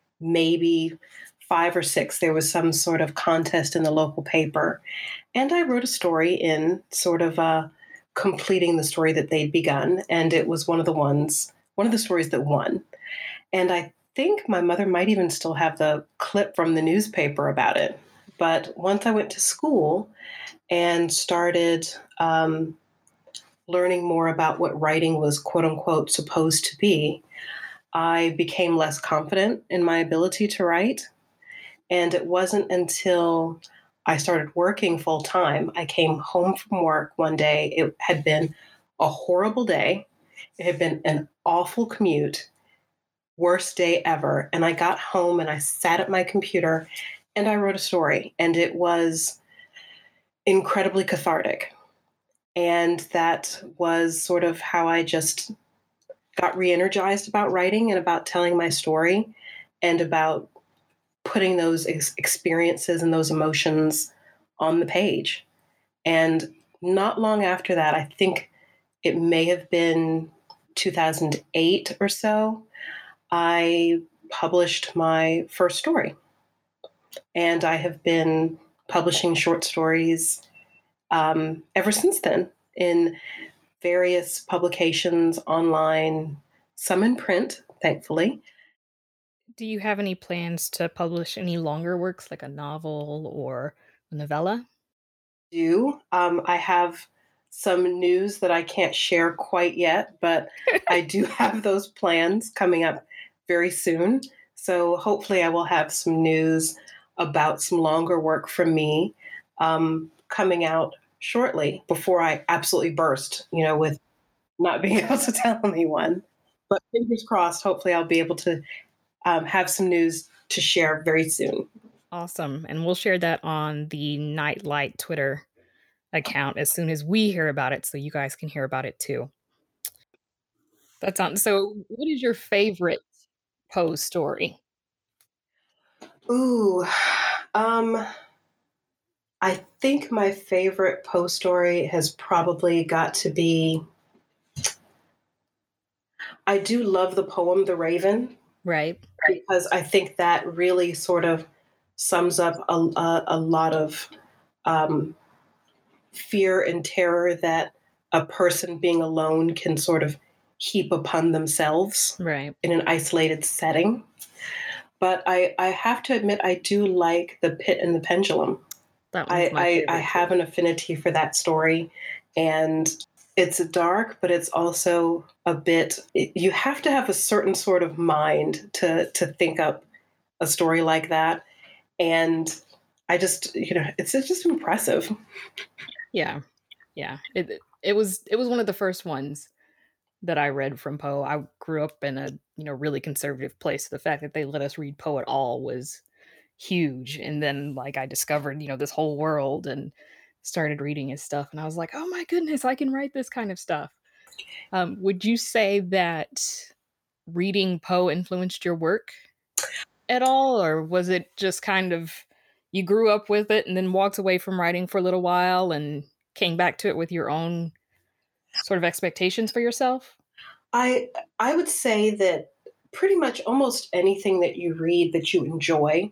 maybe five or six, there was some sort of contest in the local paper. And I wrote a story in sort of uh, completing the story that they'd begun. And it was one of the ones, one of the stories that won. And I think my mother might even still have the clip from the newspaper about it. But once I went to school and started um, learning more about what writing was, quote unquote, supposed to be, I became less confident in my ability to write. And it wasn't until I started working full time, I came home from work one day. It had been a horrible day. It had been an awful commute, worst day ever. And I got home and I sat at my computer and I wrote a story. And it was incredibly cathartic. And that was sort of how I just got re-energized about writing and about telling my story and about putting those ex- experiences and those emotions on the page. And not long after that, I think it may have been two thousand eight or so, I published my first story. And I have been publishing short stories um, ever since then in various publications online, some in print, thankfully. Do you have any plans to publish any longer works like a novel or a novella? Do um, I have some news that I can't share quite yet, but I do have those plans coming up very soon. So hopefully, I will have some news about some longer work from me um, coming out shortly before I absolutely burst, you know, with not being able to tell anyone. But fingers crossed, hopefully, I'll be able to um, have some news to share very soon. Awesome. And we'll share that on the Nightlight Twitter account as soon as we hear about it so you guys can hear about it too. That's on. So, what is your favorite Poe story? Ooh, um, I think my favorite Poe story has probably got to be. I do love the poem The Raven. Right. Because I think that really sort of sums up a, a, a lot of um, fear and terror that a person being alone can sort of heap upon themselves Right. in an isolated setting. But I, I have to admit, I do like The Pit and the Pendulum. That one's I, my I, favorite. I have an affinity for that story. And it's dark, but it's also a bit, you have to have a certain sort of mind to, to think up a story like that. And I just, you know, it's, it's just impressive. Yeah. Yeah. It it was it was one of the first ones that I read from Poe. I grew up in a, you know, really conservative place. The fact that they let us read Poe at all was huge. And then like I discovered, you know, this whole world and started reading his stuff and I was like, "Oh my goodness, I can write this kind of stuff." Um, would you say that reading Poe influenced your work at all or was it just kind of you grew up with it and then walked away from writing for a little while and came back to it with your own sort of expectations for yourself? I I would say that pretty much almost anything that you read that you enjoy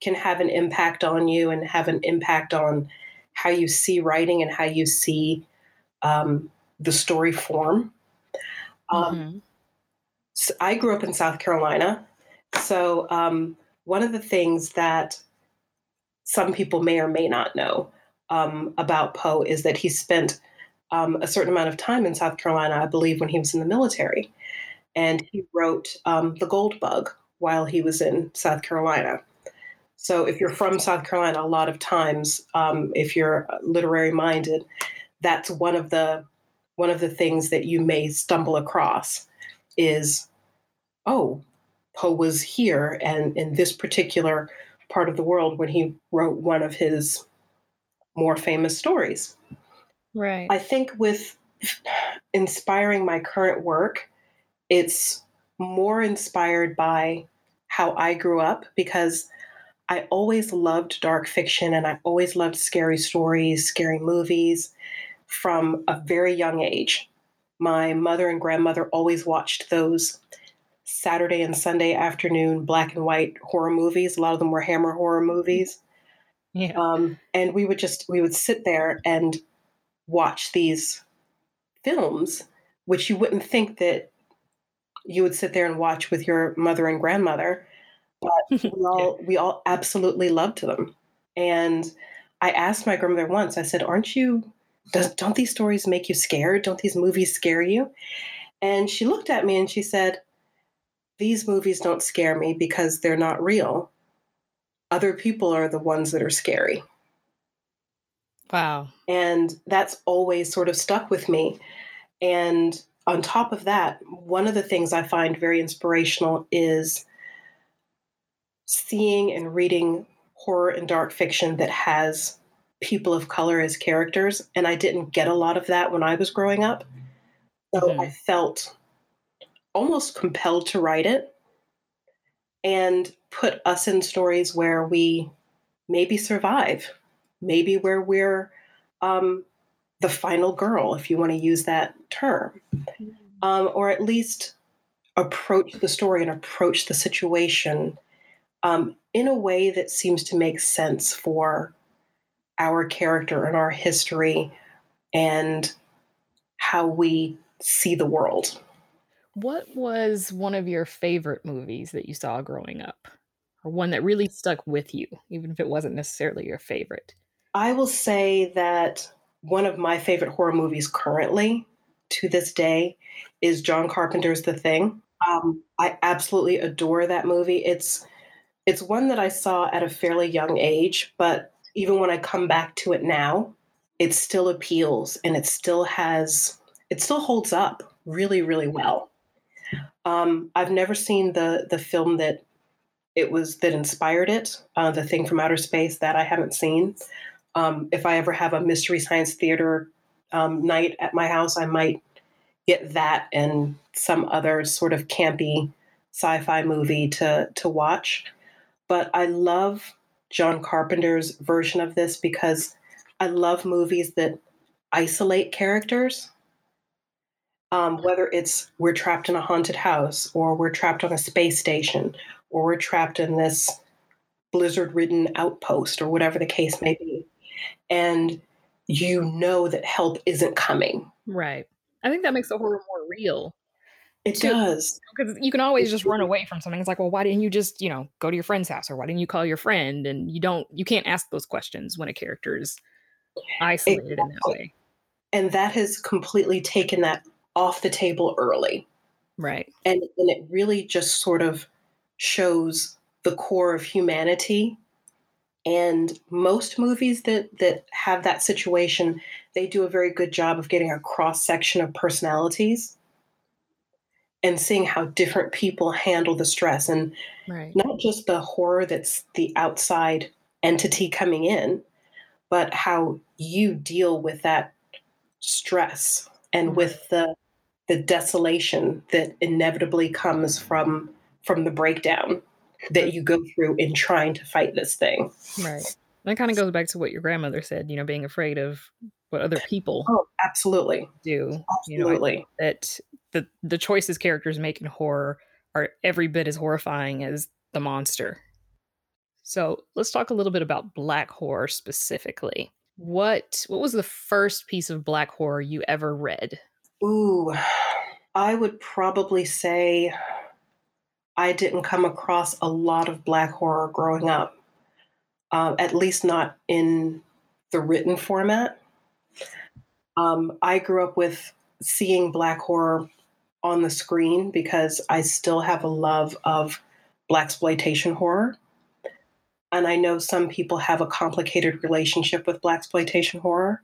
can have an impact on you and have an impact on how you see writing and how you see um, the story form. Um, Mm-hmm. so I grew up in South Carolina. So, um, one of the things that some people may or may not know um, about Poe is that he spent um, a certain amount of time in South Carolina, I believe, when he was in the military. And he wrote um, The Gold Bug while he was in South Carolina. So if you're from South Carolina, a lot of times, um, if you're literary minded, that's one of the one of the things that you may stumble across is, oh, Poe was here and in this particular part of the world when he wrote one of his more famous stories. Right. I think with inspiring my current work, it's more inspired by how I grew up because I always loved dark fiction and I always loved scary stories, scary movies from a very young age. My mother and grandmother always watched those Saturday and Sunday afternoon black and white horror movies. A lot of them were Hammer horror movies. Yeah. Um, and we would just, we would sit there and watch these films, which you wouldn't think that you would sit there and watch with your mother and grandmother. But we Yeah. all we all absolutely loved them. And I asked my grandmother once, I said, aren't you does, don't these stories make you scared? Don't these movies scare you? And she looked at me and she said, these movies don't scare me because they're not real. Other people are the ones that are scary. Wow. And that's always sort of stuck with me. And on top of that, one of the things I find very inspirational is seeing and reading horror and dark fiction that has people of color as characters. And I didn't get a lot of that when I was growing up. So I Mm-hmm. felt almost compelled to write it and put us in stories where we maybe survive, maybe where we're um, the final girl, if you want to use that term, um, or at least approach the story and approach the situation um, in a way that seems to make sense for our character and our history and how we see the world. What was one of your favorite movies that you saw growing up? Or one that really stuck with you, even if it wasn't necessarily your favorite? I will say that one of my favorite horror movies currently to this day is John Carpenter's The Thing. Um, I absolutely adore that movie. It's it's one that I saw at a fairly young age, but even when I come back to it now, it still appeals and it still has it still holds up really, really well. Um, I've never seen the the film that it was that inspired it, uh, The Thing from Outer Space. That I haven't seen. Um, if I ever have a mystery science theater um, night at my house, I might get that and some other sort of campy sci-fi movie to to watch. But I love John Carpenter's version of this because I love movies that isolate characters. Um, whether it's we're trapped in a haunted house, or we're trapped on a space station, or we're trapped in this blizzard ridden outpost, or whatever the case may be. And you know that help isn't coming. Right. I think that makes the horror more real It too, does. because you can always just run away from something. It's like, well, why didn't you just, you know, go to your friend's house, or why didn't you call your friend? And you don't, you can't ask those questions when a character is isolated in that Exactly. way. And that has completely taken that off the table early. Right. And, and it really just sort of shows the core of humanity. And most movies that that have that situation, they do a very good job of getting a cross section of personalities and seeing how different people handle the stress, and Right. not just the horror that's the outside entity coming in, but how you deal with that stress and Right. with the the desolation that inevitably comes from from the breakdown that you go through in trying to fight this thing. Right. That kind of goes back to what your grandmother said, you know, being afraid of what other people Oh, absolutely. do. You know, I think Absolutely. that the the choices characters make in horror are every bit as horrifying as the monster. So let's talk a little bit about black horror specifically. What what was the first piece of black horror you ever read? Ooh, I would probably say I didn't come across a lot of black horror growing up, uh, at least not in the written format. Um, I grew up with seeing black horror on the screen because I still have a love of black exploitation horror. And I know some people have a complicated relationship with black exploitation horror.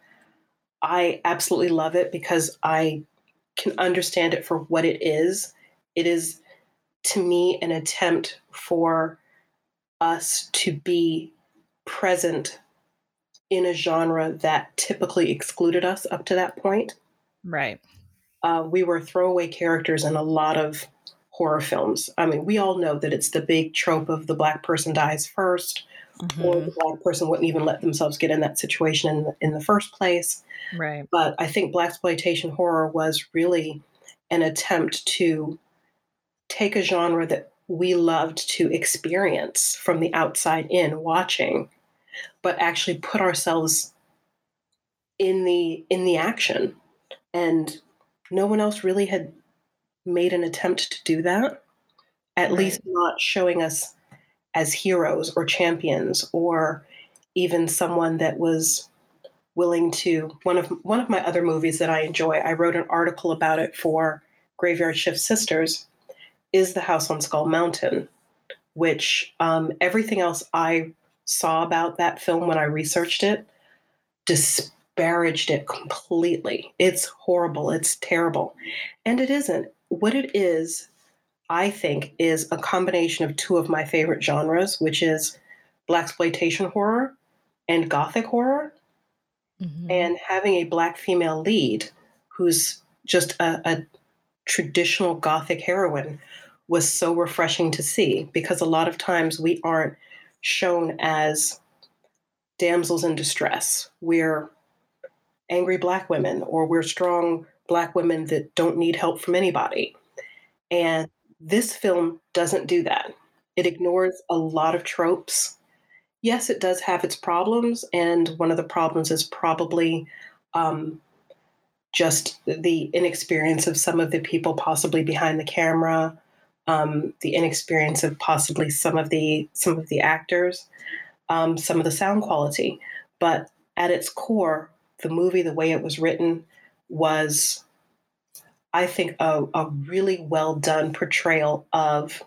I absolutely love it because I can understand it for what it is. It is, to me, an attempt for us to be present in a genre that typically excluded us up to that point. Right. Uh, we were throwaway characters in a lot of horror films. I mean, we all know that it's the big trope of the black person dies first, or Hmm. the black person wouldn't even let themselves get in that situation in the, in the first place. Right. But I think black exploitation horror was really an attempt to take a genre that we loved to experience from the outside in watching, but actually put ourselves in the in the action. And no one else really had made an attempt to do that, at least Right. not showing us as heroes or champions or even someone that was willing to one of one of my other movies that I enjoy. I wrote an article about it for Graveyard Shift Sisters, is The House on Skull Mountain, which um, everything else I saw about that film when I researched it disparaged it completely. It's horrible. It's terrible. And it isn't. What it is, I think, is a combination of two of my favorite genres, which is black exploitation horror and gothic horror, Hmm. and having a black female lead who's just a, a traditional gothic heroine was so refreshing to see because a lot of times we aren't shown as damsels in distress. We're angry black women or we're strong black women that don't need help from anybody. And this film doesn't do that. It ignores a lot of tropes. Yes, it does have its problems, and one of the problems is probably um, just the inexperience of some of the people possibly behind the camera, um, the inexperience of possibly some of the some of the actors, um, some of the sound quality. But at its core, the movie, the way it was written, was, I think, a, a really well done portrayal of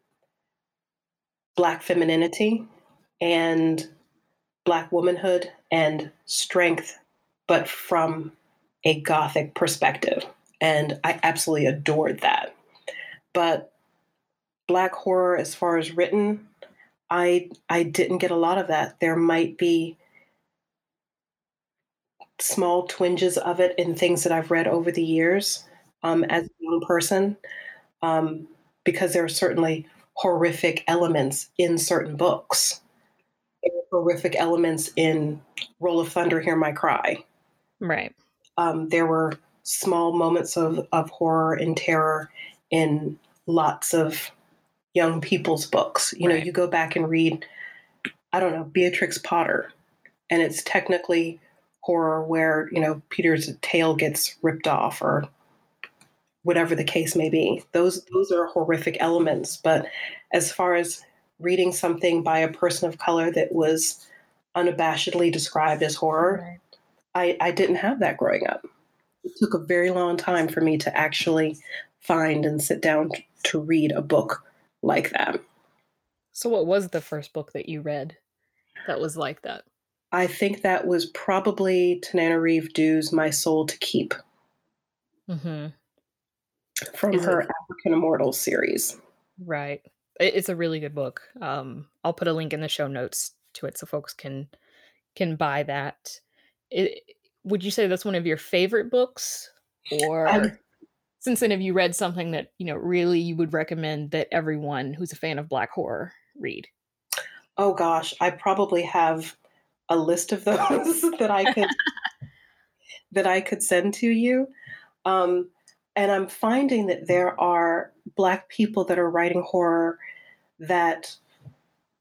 Black femininity and Black womanhood and strength, but from a Gothic perspective. And I absolutely adored that. But Black horror, as far as written, I I didn't get a lot of that. There might be small twinges of it in things that I've read over the years um, as a young person, um, because there are certainly horrific elements in certain books. There are horrific elements in Roll of Thunder, Hear My Cry. Right. Um, there were small moments of, of horror and terror in lots of young people's books. You know, Right. you go back and read, I don't know, Beatrix Potter, and it's technically horror where, you know, Peter's tail gets ripped off or whatever the case may be. Those those are horrific elements. But as far as reading something by a person of color that was unabashedly described as horror, Right. I, I didn't have that growing up. It took a very long time for me to actually find and sit down t- to read a book like that. So what was the first book that you read that was like that? I think that was probably Tananarive Dew's My Soul to Keep Hmm. from Is her it African Immortals series. right? It, it's a really good book. Um, I'll put a link in the show notes to it so folks can can buy that. It, would you say that's one of your favorite books, Um, or since then have you read something that you know really you would recommend that everyone who's a fan of black horror read? oh gosh, I probably have a list of those that I could that I could send to you. Um, and I'm finding that there are Black people that are writing horror that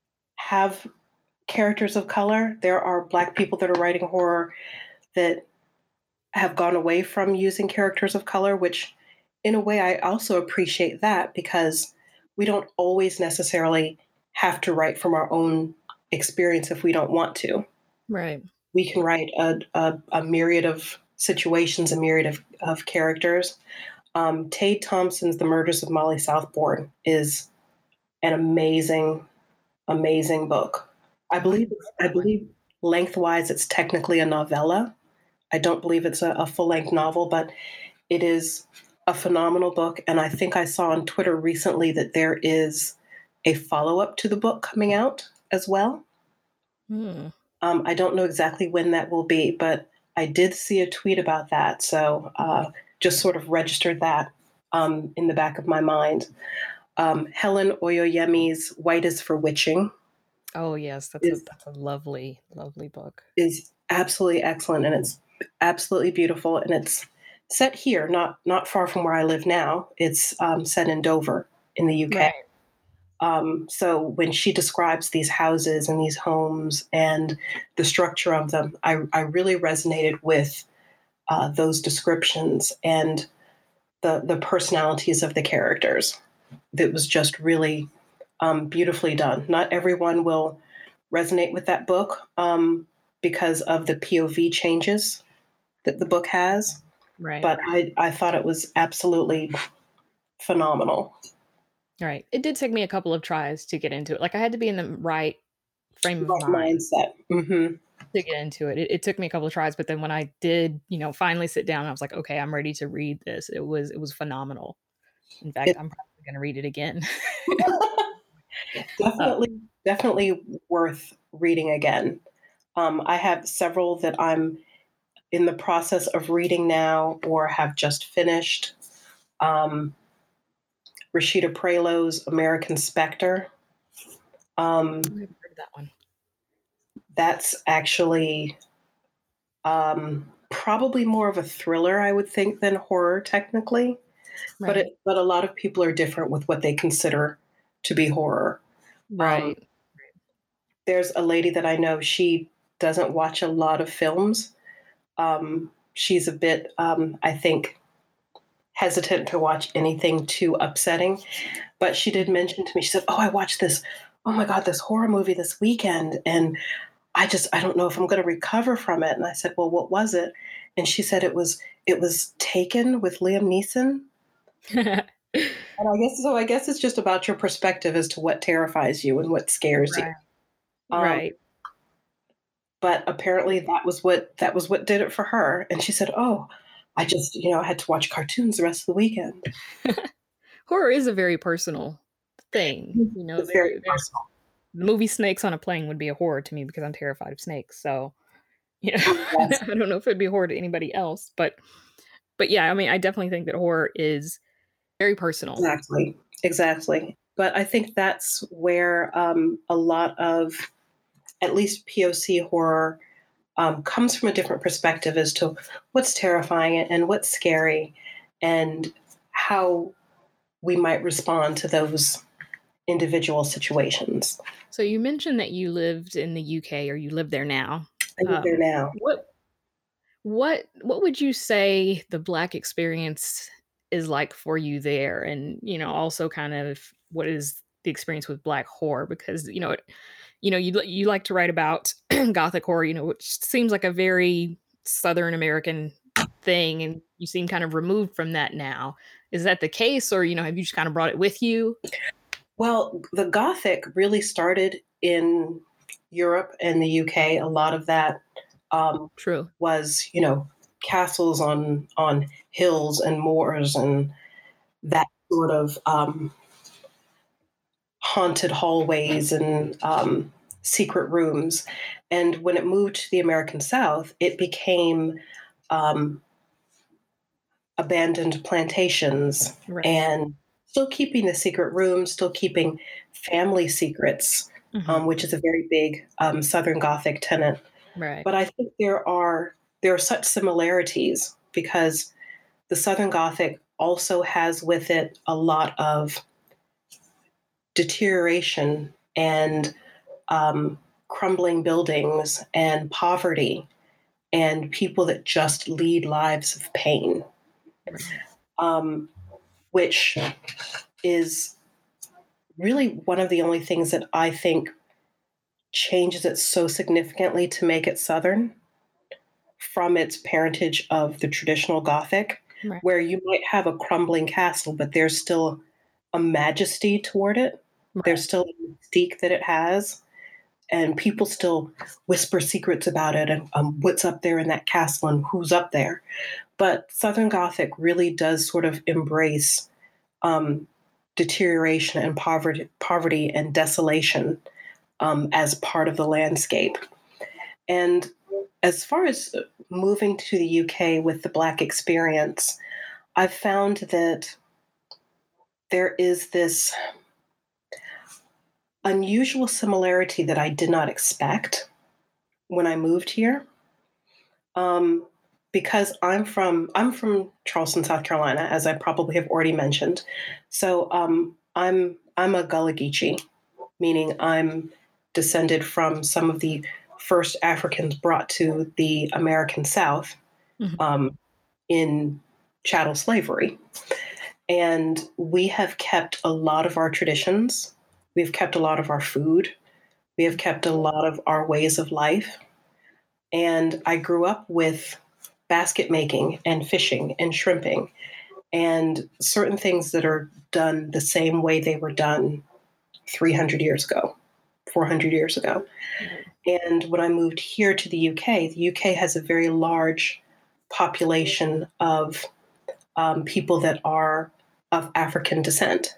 have characters of color. There are Black people that are writing horror that have gone away from using characters of color, which in a way I also appreciate that because we don't always necessarily have to write from our own experience if we don't want to. Right. We can write a, a, a myriad of situations, a myriad of, of characters. Um, Tade Thompson's The Murders of Molly Southbourne is an amazing, amazing book. I believe, I believe lengthwise it's technically a novella. I don't believe it's a, a full-length novel, but it is a phenomenal book. And I think I saw on Twitter recently that there is a follow-up to the book coming out as well. Hmm. Um, I don't know exactly when that will be, but I did see a tweet about that. So uh, just sort of registered that um, in the back of my mind. Um, Helen Oyoyemi's White is for Witching. Oh, yes. That's, is, a, that's a lovely, lovely book. Is absolutely excellent. And it's absolutely beautiful. And it's set here, not not far from where I live now. It's um, set in Dover in the U K. Right. Um, so when she describes these houses and these homes and the structure of them, I, I really resonated with uh, those descriptions and the the personalities of the characters. That was just really um, beautifully done. Not everyone will resonate with that book um, because of the P O V changes that the book has. Right. But I, I thought it was absolutely phenomenal. Right. It did take me a couple of tries to get into it. Like I had to be in the right frame of Right mind mindset. Mm-hmm. to get into it. it. It took me a couple of tries, but then when I did, you know, finally sit down, I was like, okay, I'm ready to read this. It was it was phenomenal. In fact, It, I'm probably going to read it again. definitely, uh, definitely worth reading again. Um, I have several that I'm in the process of reading now or have just finished. Um, Rashida Prelow's American Spectre. Um, I've heard that one. That's actually um, probably more of a thriller, I would think, than horror technically. Right. But it, but a lot of people are different with what they consider to be horror. Right. Um, there's a lady that I know, she doesn't watch a lot of films. Um, she's a bit, um, I think, hesitant to watch anything too upsetting. But she did mention to me, she said, oh, I watched this, oh my God, this horror movie this weekend. And I just, I don't know if I'm going to recover from it. And I said, well, what was it? And she said it was, it was Taken with Liam Neeson. And I guess, so I guess it's just about your perspective as to what terrifies you and what scares right. you. Um, right. But apparently that was what, that was what did it for her. And she said, oh, I just, you know, I had to watch cartoons the rest of the weekend. Horror is a very personal thing. You know, it's very, very personal. The movie Snakes on a Plane would be a horror to me because I'm terrified of snakes. So, you know, yes. I don't know if it'd be a horror to anybody else, but, but yeah, I mean, I definitely think that horror is very personal. Exactly. Exactly. But I think that's where um, a lot of, at least P O C horror, um, comes from a different perspective as to what's terrifying and what's scary and how we might respond to those individual situations. So you mentioned that you lived in the U K, or you live there now. I live um, there now. What what what would you say the Black experience is like for you there? And, you know, also kind of what is the experience with Black horror? Because, you know, it, you know, you you like to write about Gothic horror, you know, which seems like a very Southern American thing, and you seem kind of removed from that now. Is that the case, or, you know, have you just kind of brought it with you? Well, the Gothic really started in Europe and the U K. A lot of that um, True. was, you know, castles on on hills and moors and that sort of um, haunted hallways and um, secret rooms. And when it moved to the American South, it became um, abandoned plantations right. and still keeping the secret rooms, still keeping family secrets, mm-hmm. um, which is a very big um, Southern Gothic tenet. Right. But I think there are there are such similarities because the Southern Gothic also has with it a lot of deterioration and um, crumbling buildings and poverty and people that just lead lives of pain, um, which is really one of the only things that I think changes it so significantly to make it Southern from its parentage of the traditional Gothic, Right. where you might have a crumbling castle, but there's still a majesty toward it. Right. There's still a mystique that it has. And people still whisper secrets about it and um, what's up there in that castle and who's up there. But Southern Gothic really does sort of embrace um, deterioration and poverty, poverty and desolation um, as part of the landscape. And as far as moving to the U K with the Black experience, I've found that there is this unusual similarity that I did not expect when I moved here. Um, because I'm from I'm from Charleston, South Carolina, as I probably have already mentioned. So um, I'm I'm a Gullah Geechee, meaning I'm descended from some of the first Africans brought to the American South Mm-hmm. um, in chattel slavery. And we have kept a lot of our traditions. We've kept a lot of our food. We have kept a lot of our ways of life. And I grew up with basket making and fishing and shrimping and certain things that are done the same way they were done three hundred years ago, four hundred years ago. And when I moved here to the U K, the U K has a very large population of um, people that are of African descent.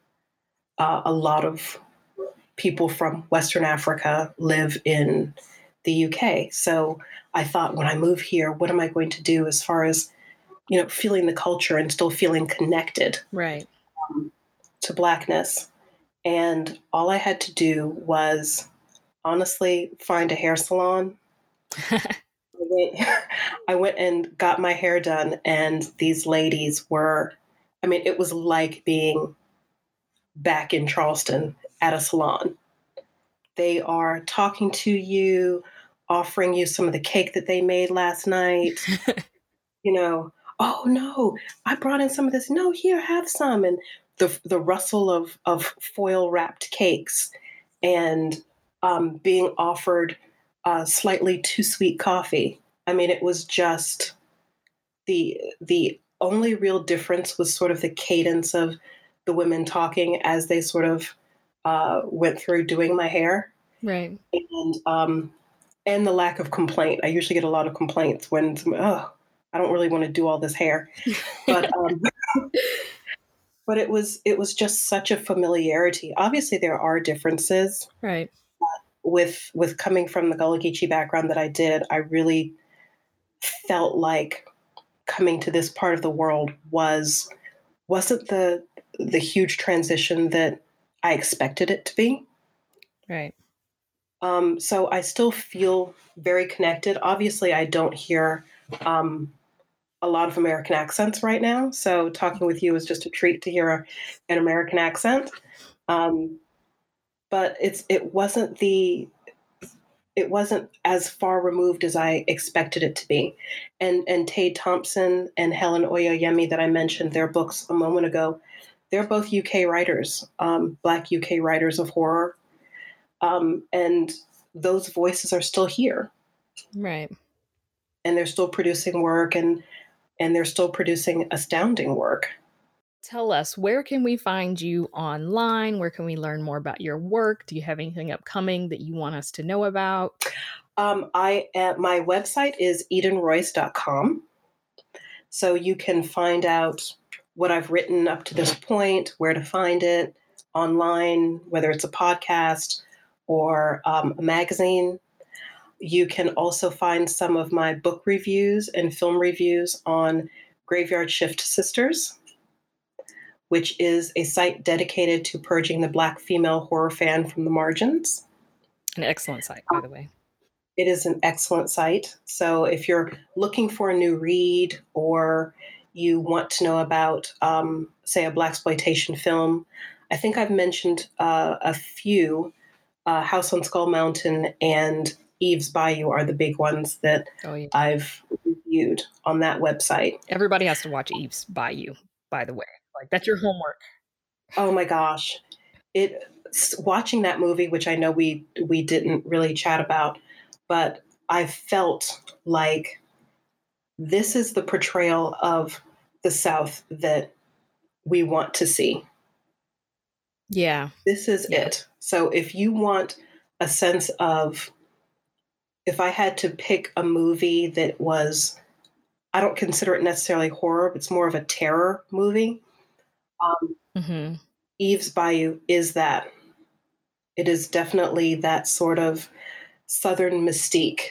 Uh, a lot of people from Western Africa live in the U K. So I thought when I move here, what am I going to do as far as, you know, feeling the culture and still feeling connected Right. um, to Blackness? And all I had to do was honestly find a hair salon. I went, I went and got my hair done, and these ladies were, I mean, it was like being back in Charleston at a salon. They are talking to you, offering you some of the cake that they made last night. You know, oh no, I brought in some of this. No, here, have some. And the the rustle of of foil wrapped cakes, and um, being offered uh, slightly too sweet coffee. I mean, it was just the the only real difference was sort of the cadence of the women talking as they sort of uh, went through doing my hair. Right. And um, and the lack of complaint. I usually get a lot of complaints when, oh, I don't really want to do all this hair, but um, but it was it was just such a familiarity. Obviously, there are differences. Right. With with coming from the Gullah Geechee background that I did, I really felt like coming to this part of the world was wasn't the the huge transition that I expected it to be. Right. Um, so I still feel very connected. Obviously, I don't hear um, a lot of American accents right now. So talking with you is just a treat to hear a, an American accent. Um, but it's it wasn't the it wasn't as far removed as I expected it to be. And and Tade Thompson and Helen Oyoyemi that I mentioned their books a moment ago, they're both U K writers, um, Black U K writers of horror. Um, and those voices are still here. Right. And they're still producing work and and they're still producing astounding work. Tell us, where can we find you online? Where can we learn more about your work? Do you have anything upcoming that you want us to know about? Um, I uh, my website is eden royce dot com. So you can find out what I've written up to this point, where to find it online, whether it's a podcast or um, a magazine. You can also find some of my book reviews and film reviews on Graveyard Shift Sisters, which is a site dedicated to purging the Black female horror fan from the margins. An excellent site, by the way. It is an excellent site. So if you're looking for a new read or you want to know about, um, say, a Blaxploitation film, I think I've mentioned uh, a few. uh, House on Skull Mountain and Eve's Bayou are the big ones that Oh, yeah. I've reviewed on that website. Everybody has to watch Eve's Bayou, by the way. Like, that's your homework. Oh my gosh. It watching that movie, which I know we we didn't really chat about, but I felt like this is the portrayal of the South that we want to see. Yeah. This is Yeah. it. So if you want a sense of, if I had to pick a movie that was, I don't consider it necessarily horror, it's more of a terror movie. Um, Mm-hmm. Eve's Bayou is that. It is definitely that sort of Southern mystique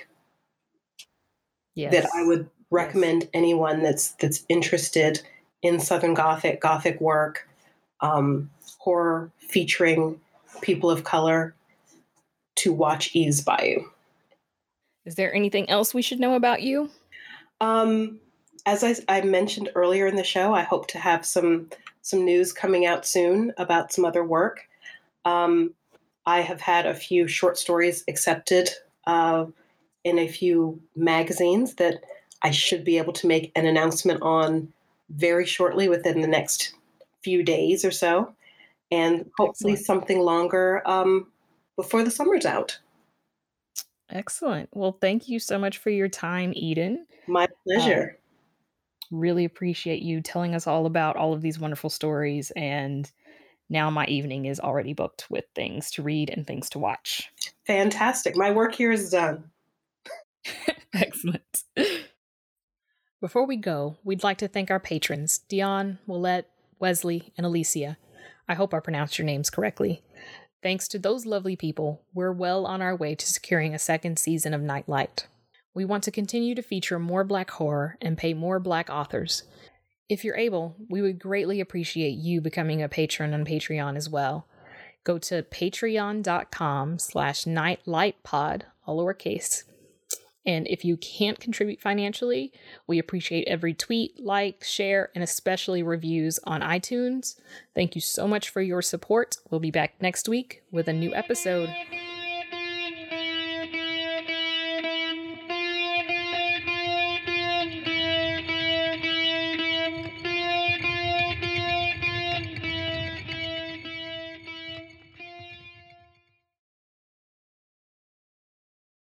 Yes. that I would recommend yes. anyone that's that's interested in Southern Gothic, Gothic work, um, horror featuring people of color, to watch Eve's Bayou. Is there anything else we should know about you? Um, as I, I mentioned earlier in the show, I hope to have some some news coming out soon about some other work. Um, I have had a few short stories accepted uh, in a few magazines that I should be able to make an announcement on very shortly, within the next few days or so, and hopefully Excellent. something longer um, before the summer's out. Excellent. Well, thank you so much for your time, Eden. My pleasure. Uh, really appreciate you telling us all about all of these wonderful stories, and now my evening is already booked with things to read and things to watch. Fantastic. My work here is done. Excellent. Before we go, we'd like to thank our patrons, Dion, Willette, Wesley, and Alicia. I hope I pronounced your names correctly. Thanks to those lovely people, we're well on our way to securing a second season of Nightlight. We want to continue to feature more Black horror and pay more Black authors. If you're able, we would greatly appreciate you becoming a patron on Patreon as well. Go to patreon.com slash nightlightpod, all lowercase. And if you can't contribute financially, we appreciate every tweet, like, share, and especially reviews on iTunes. Thank you so much for your support. We'll be back next week with a new episode.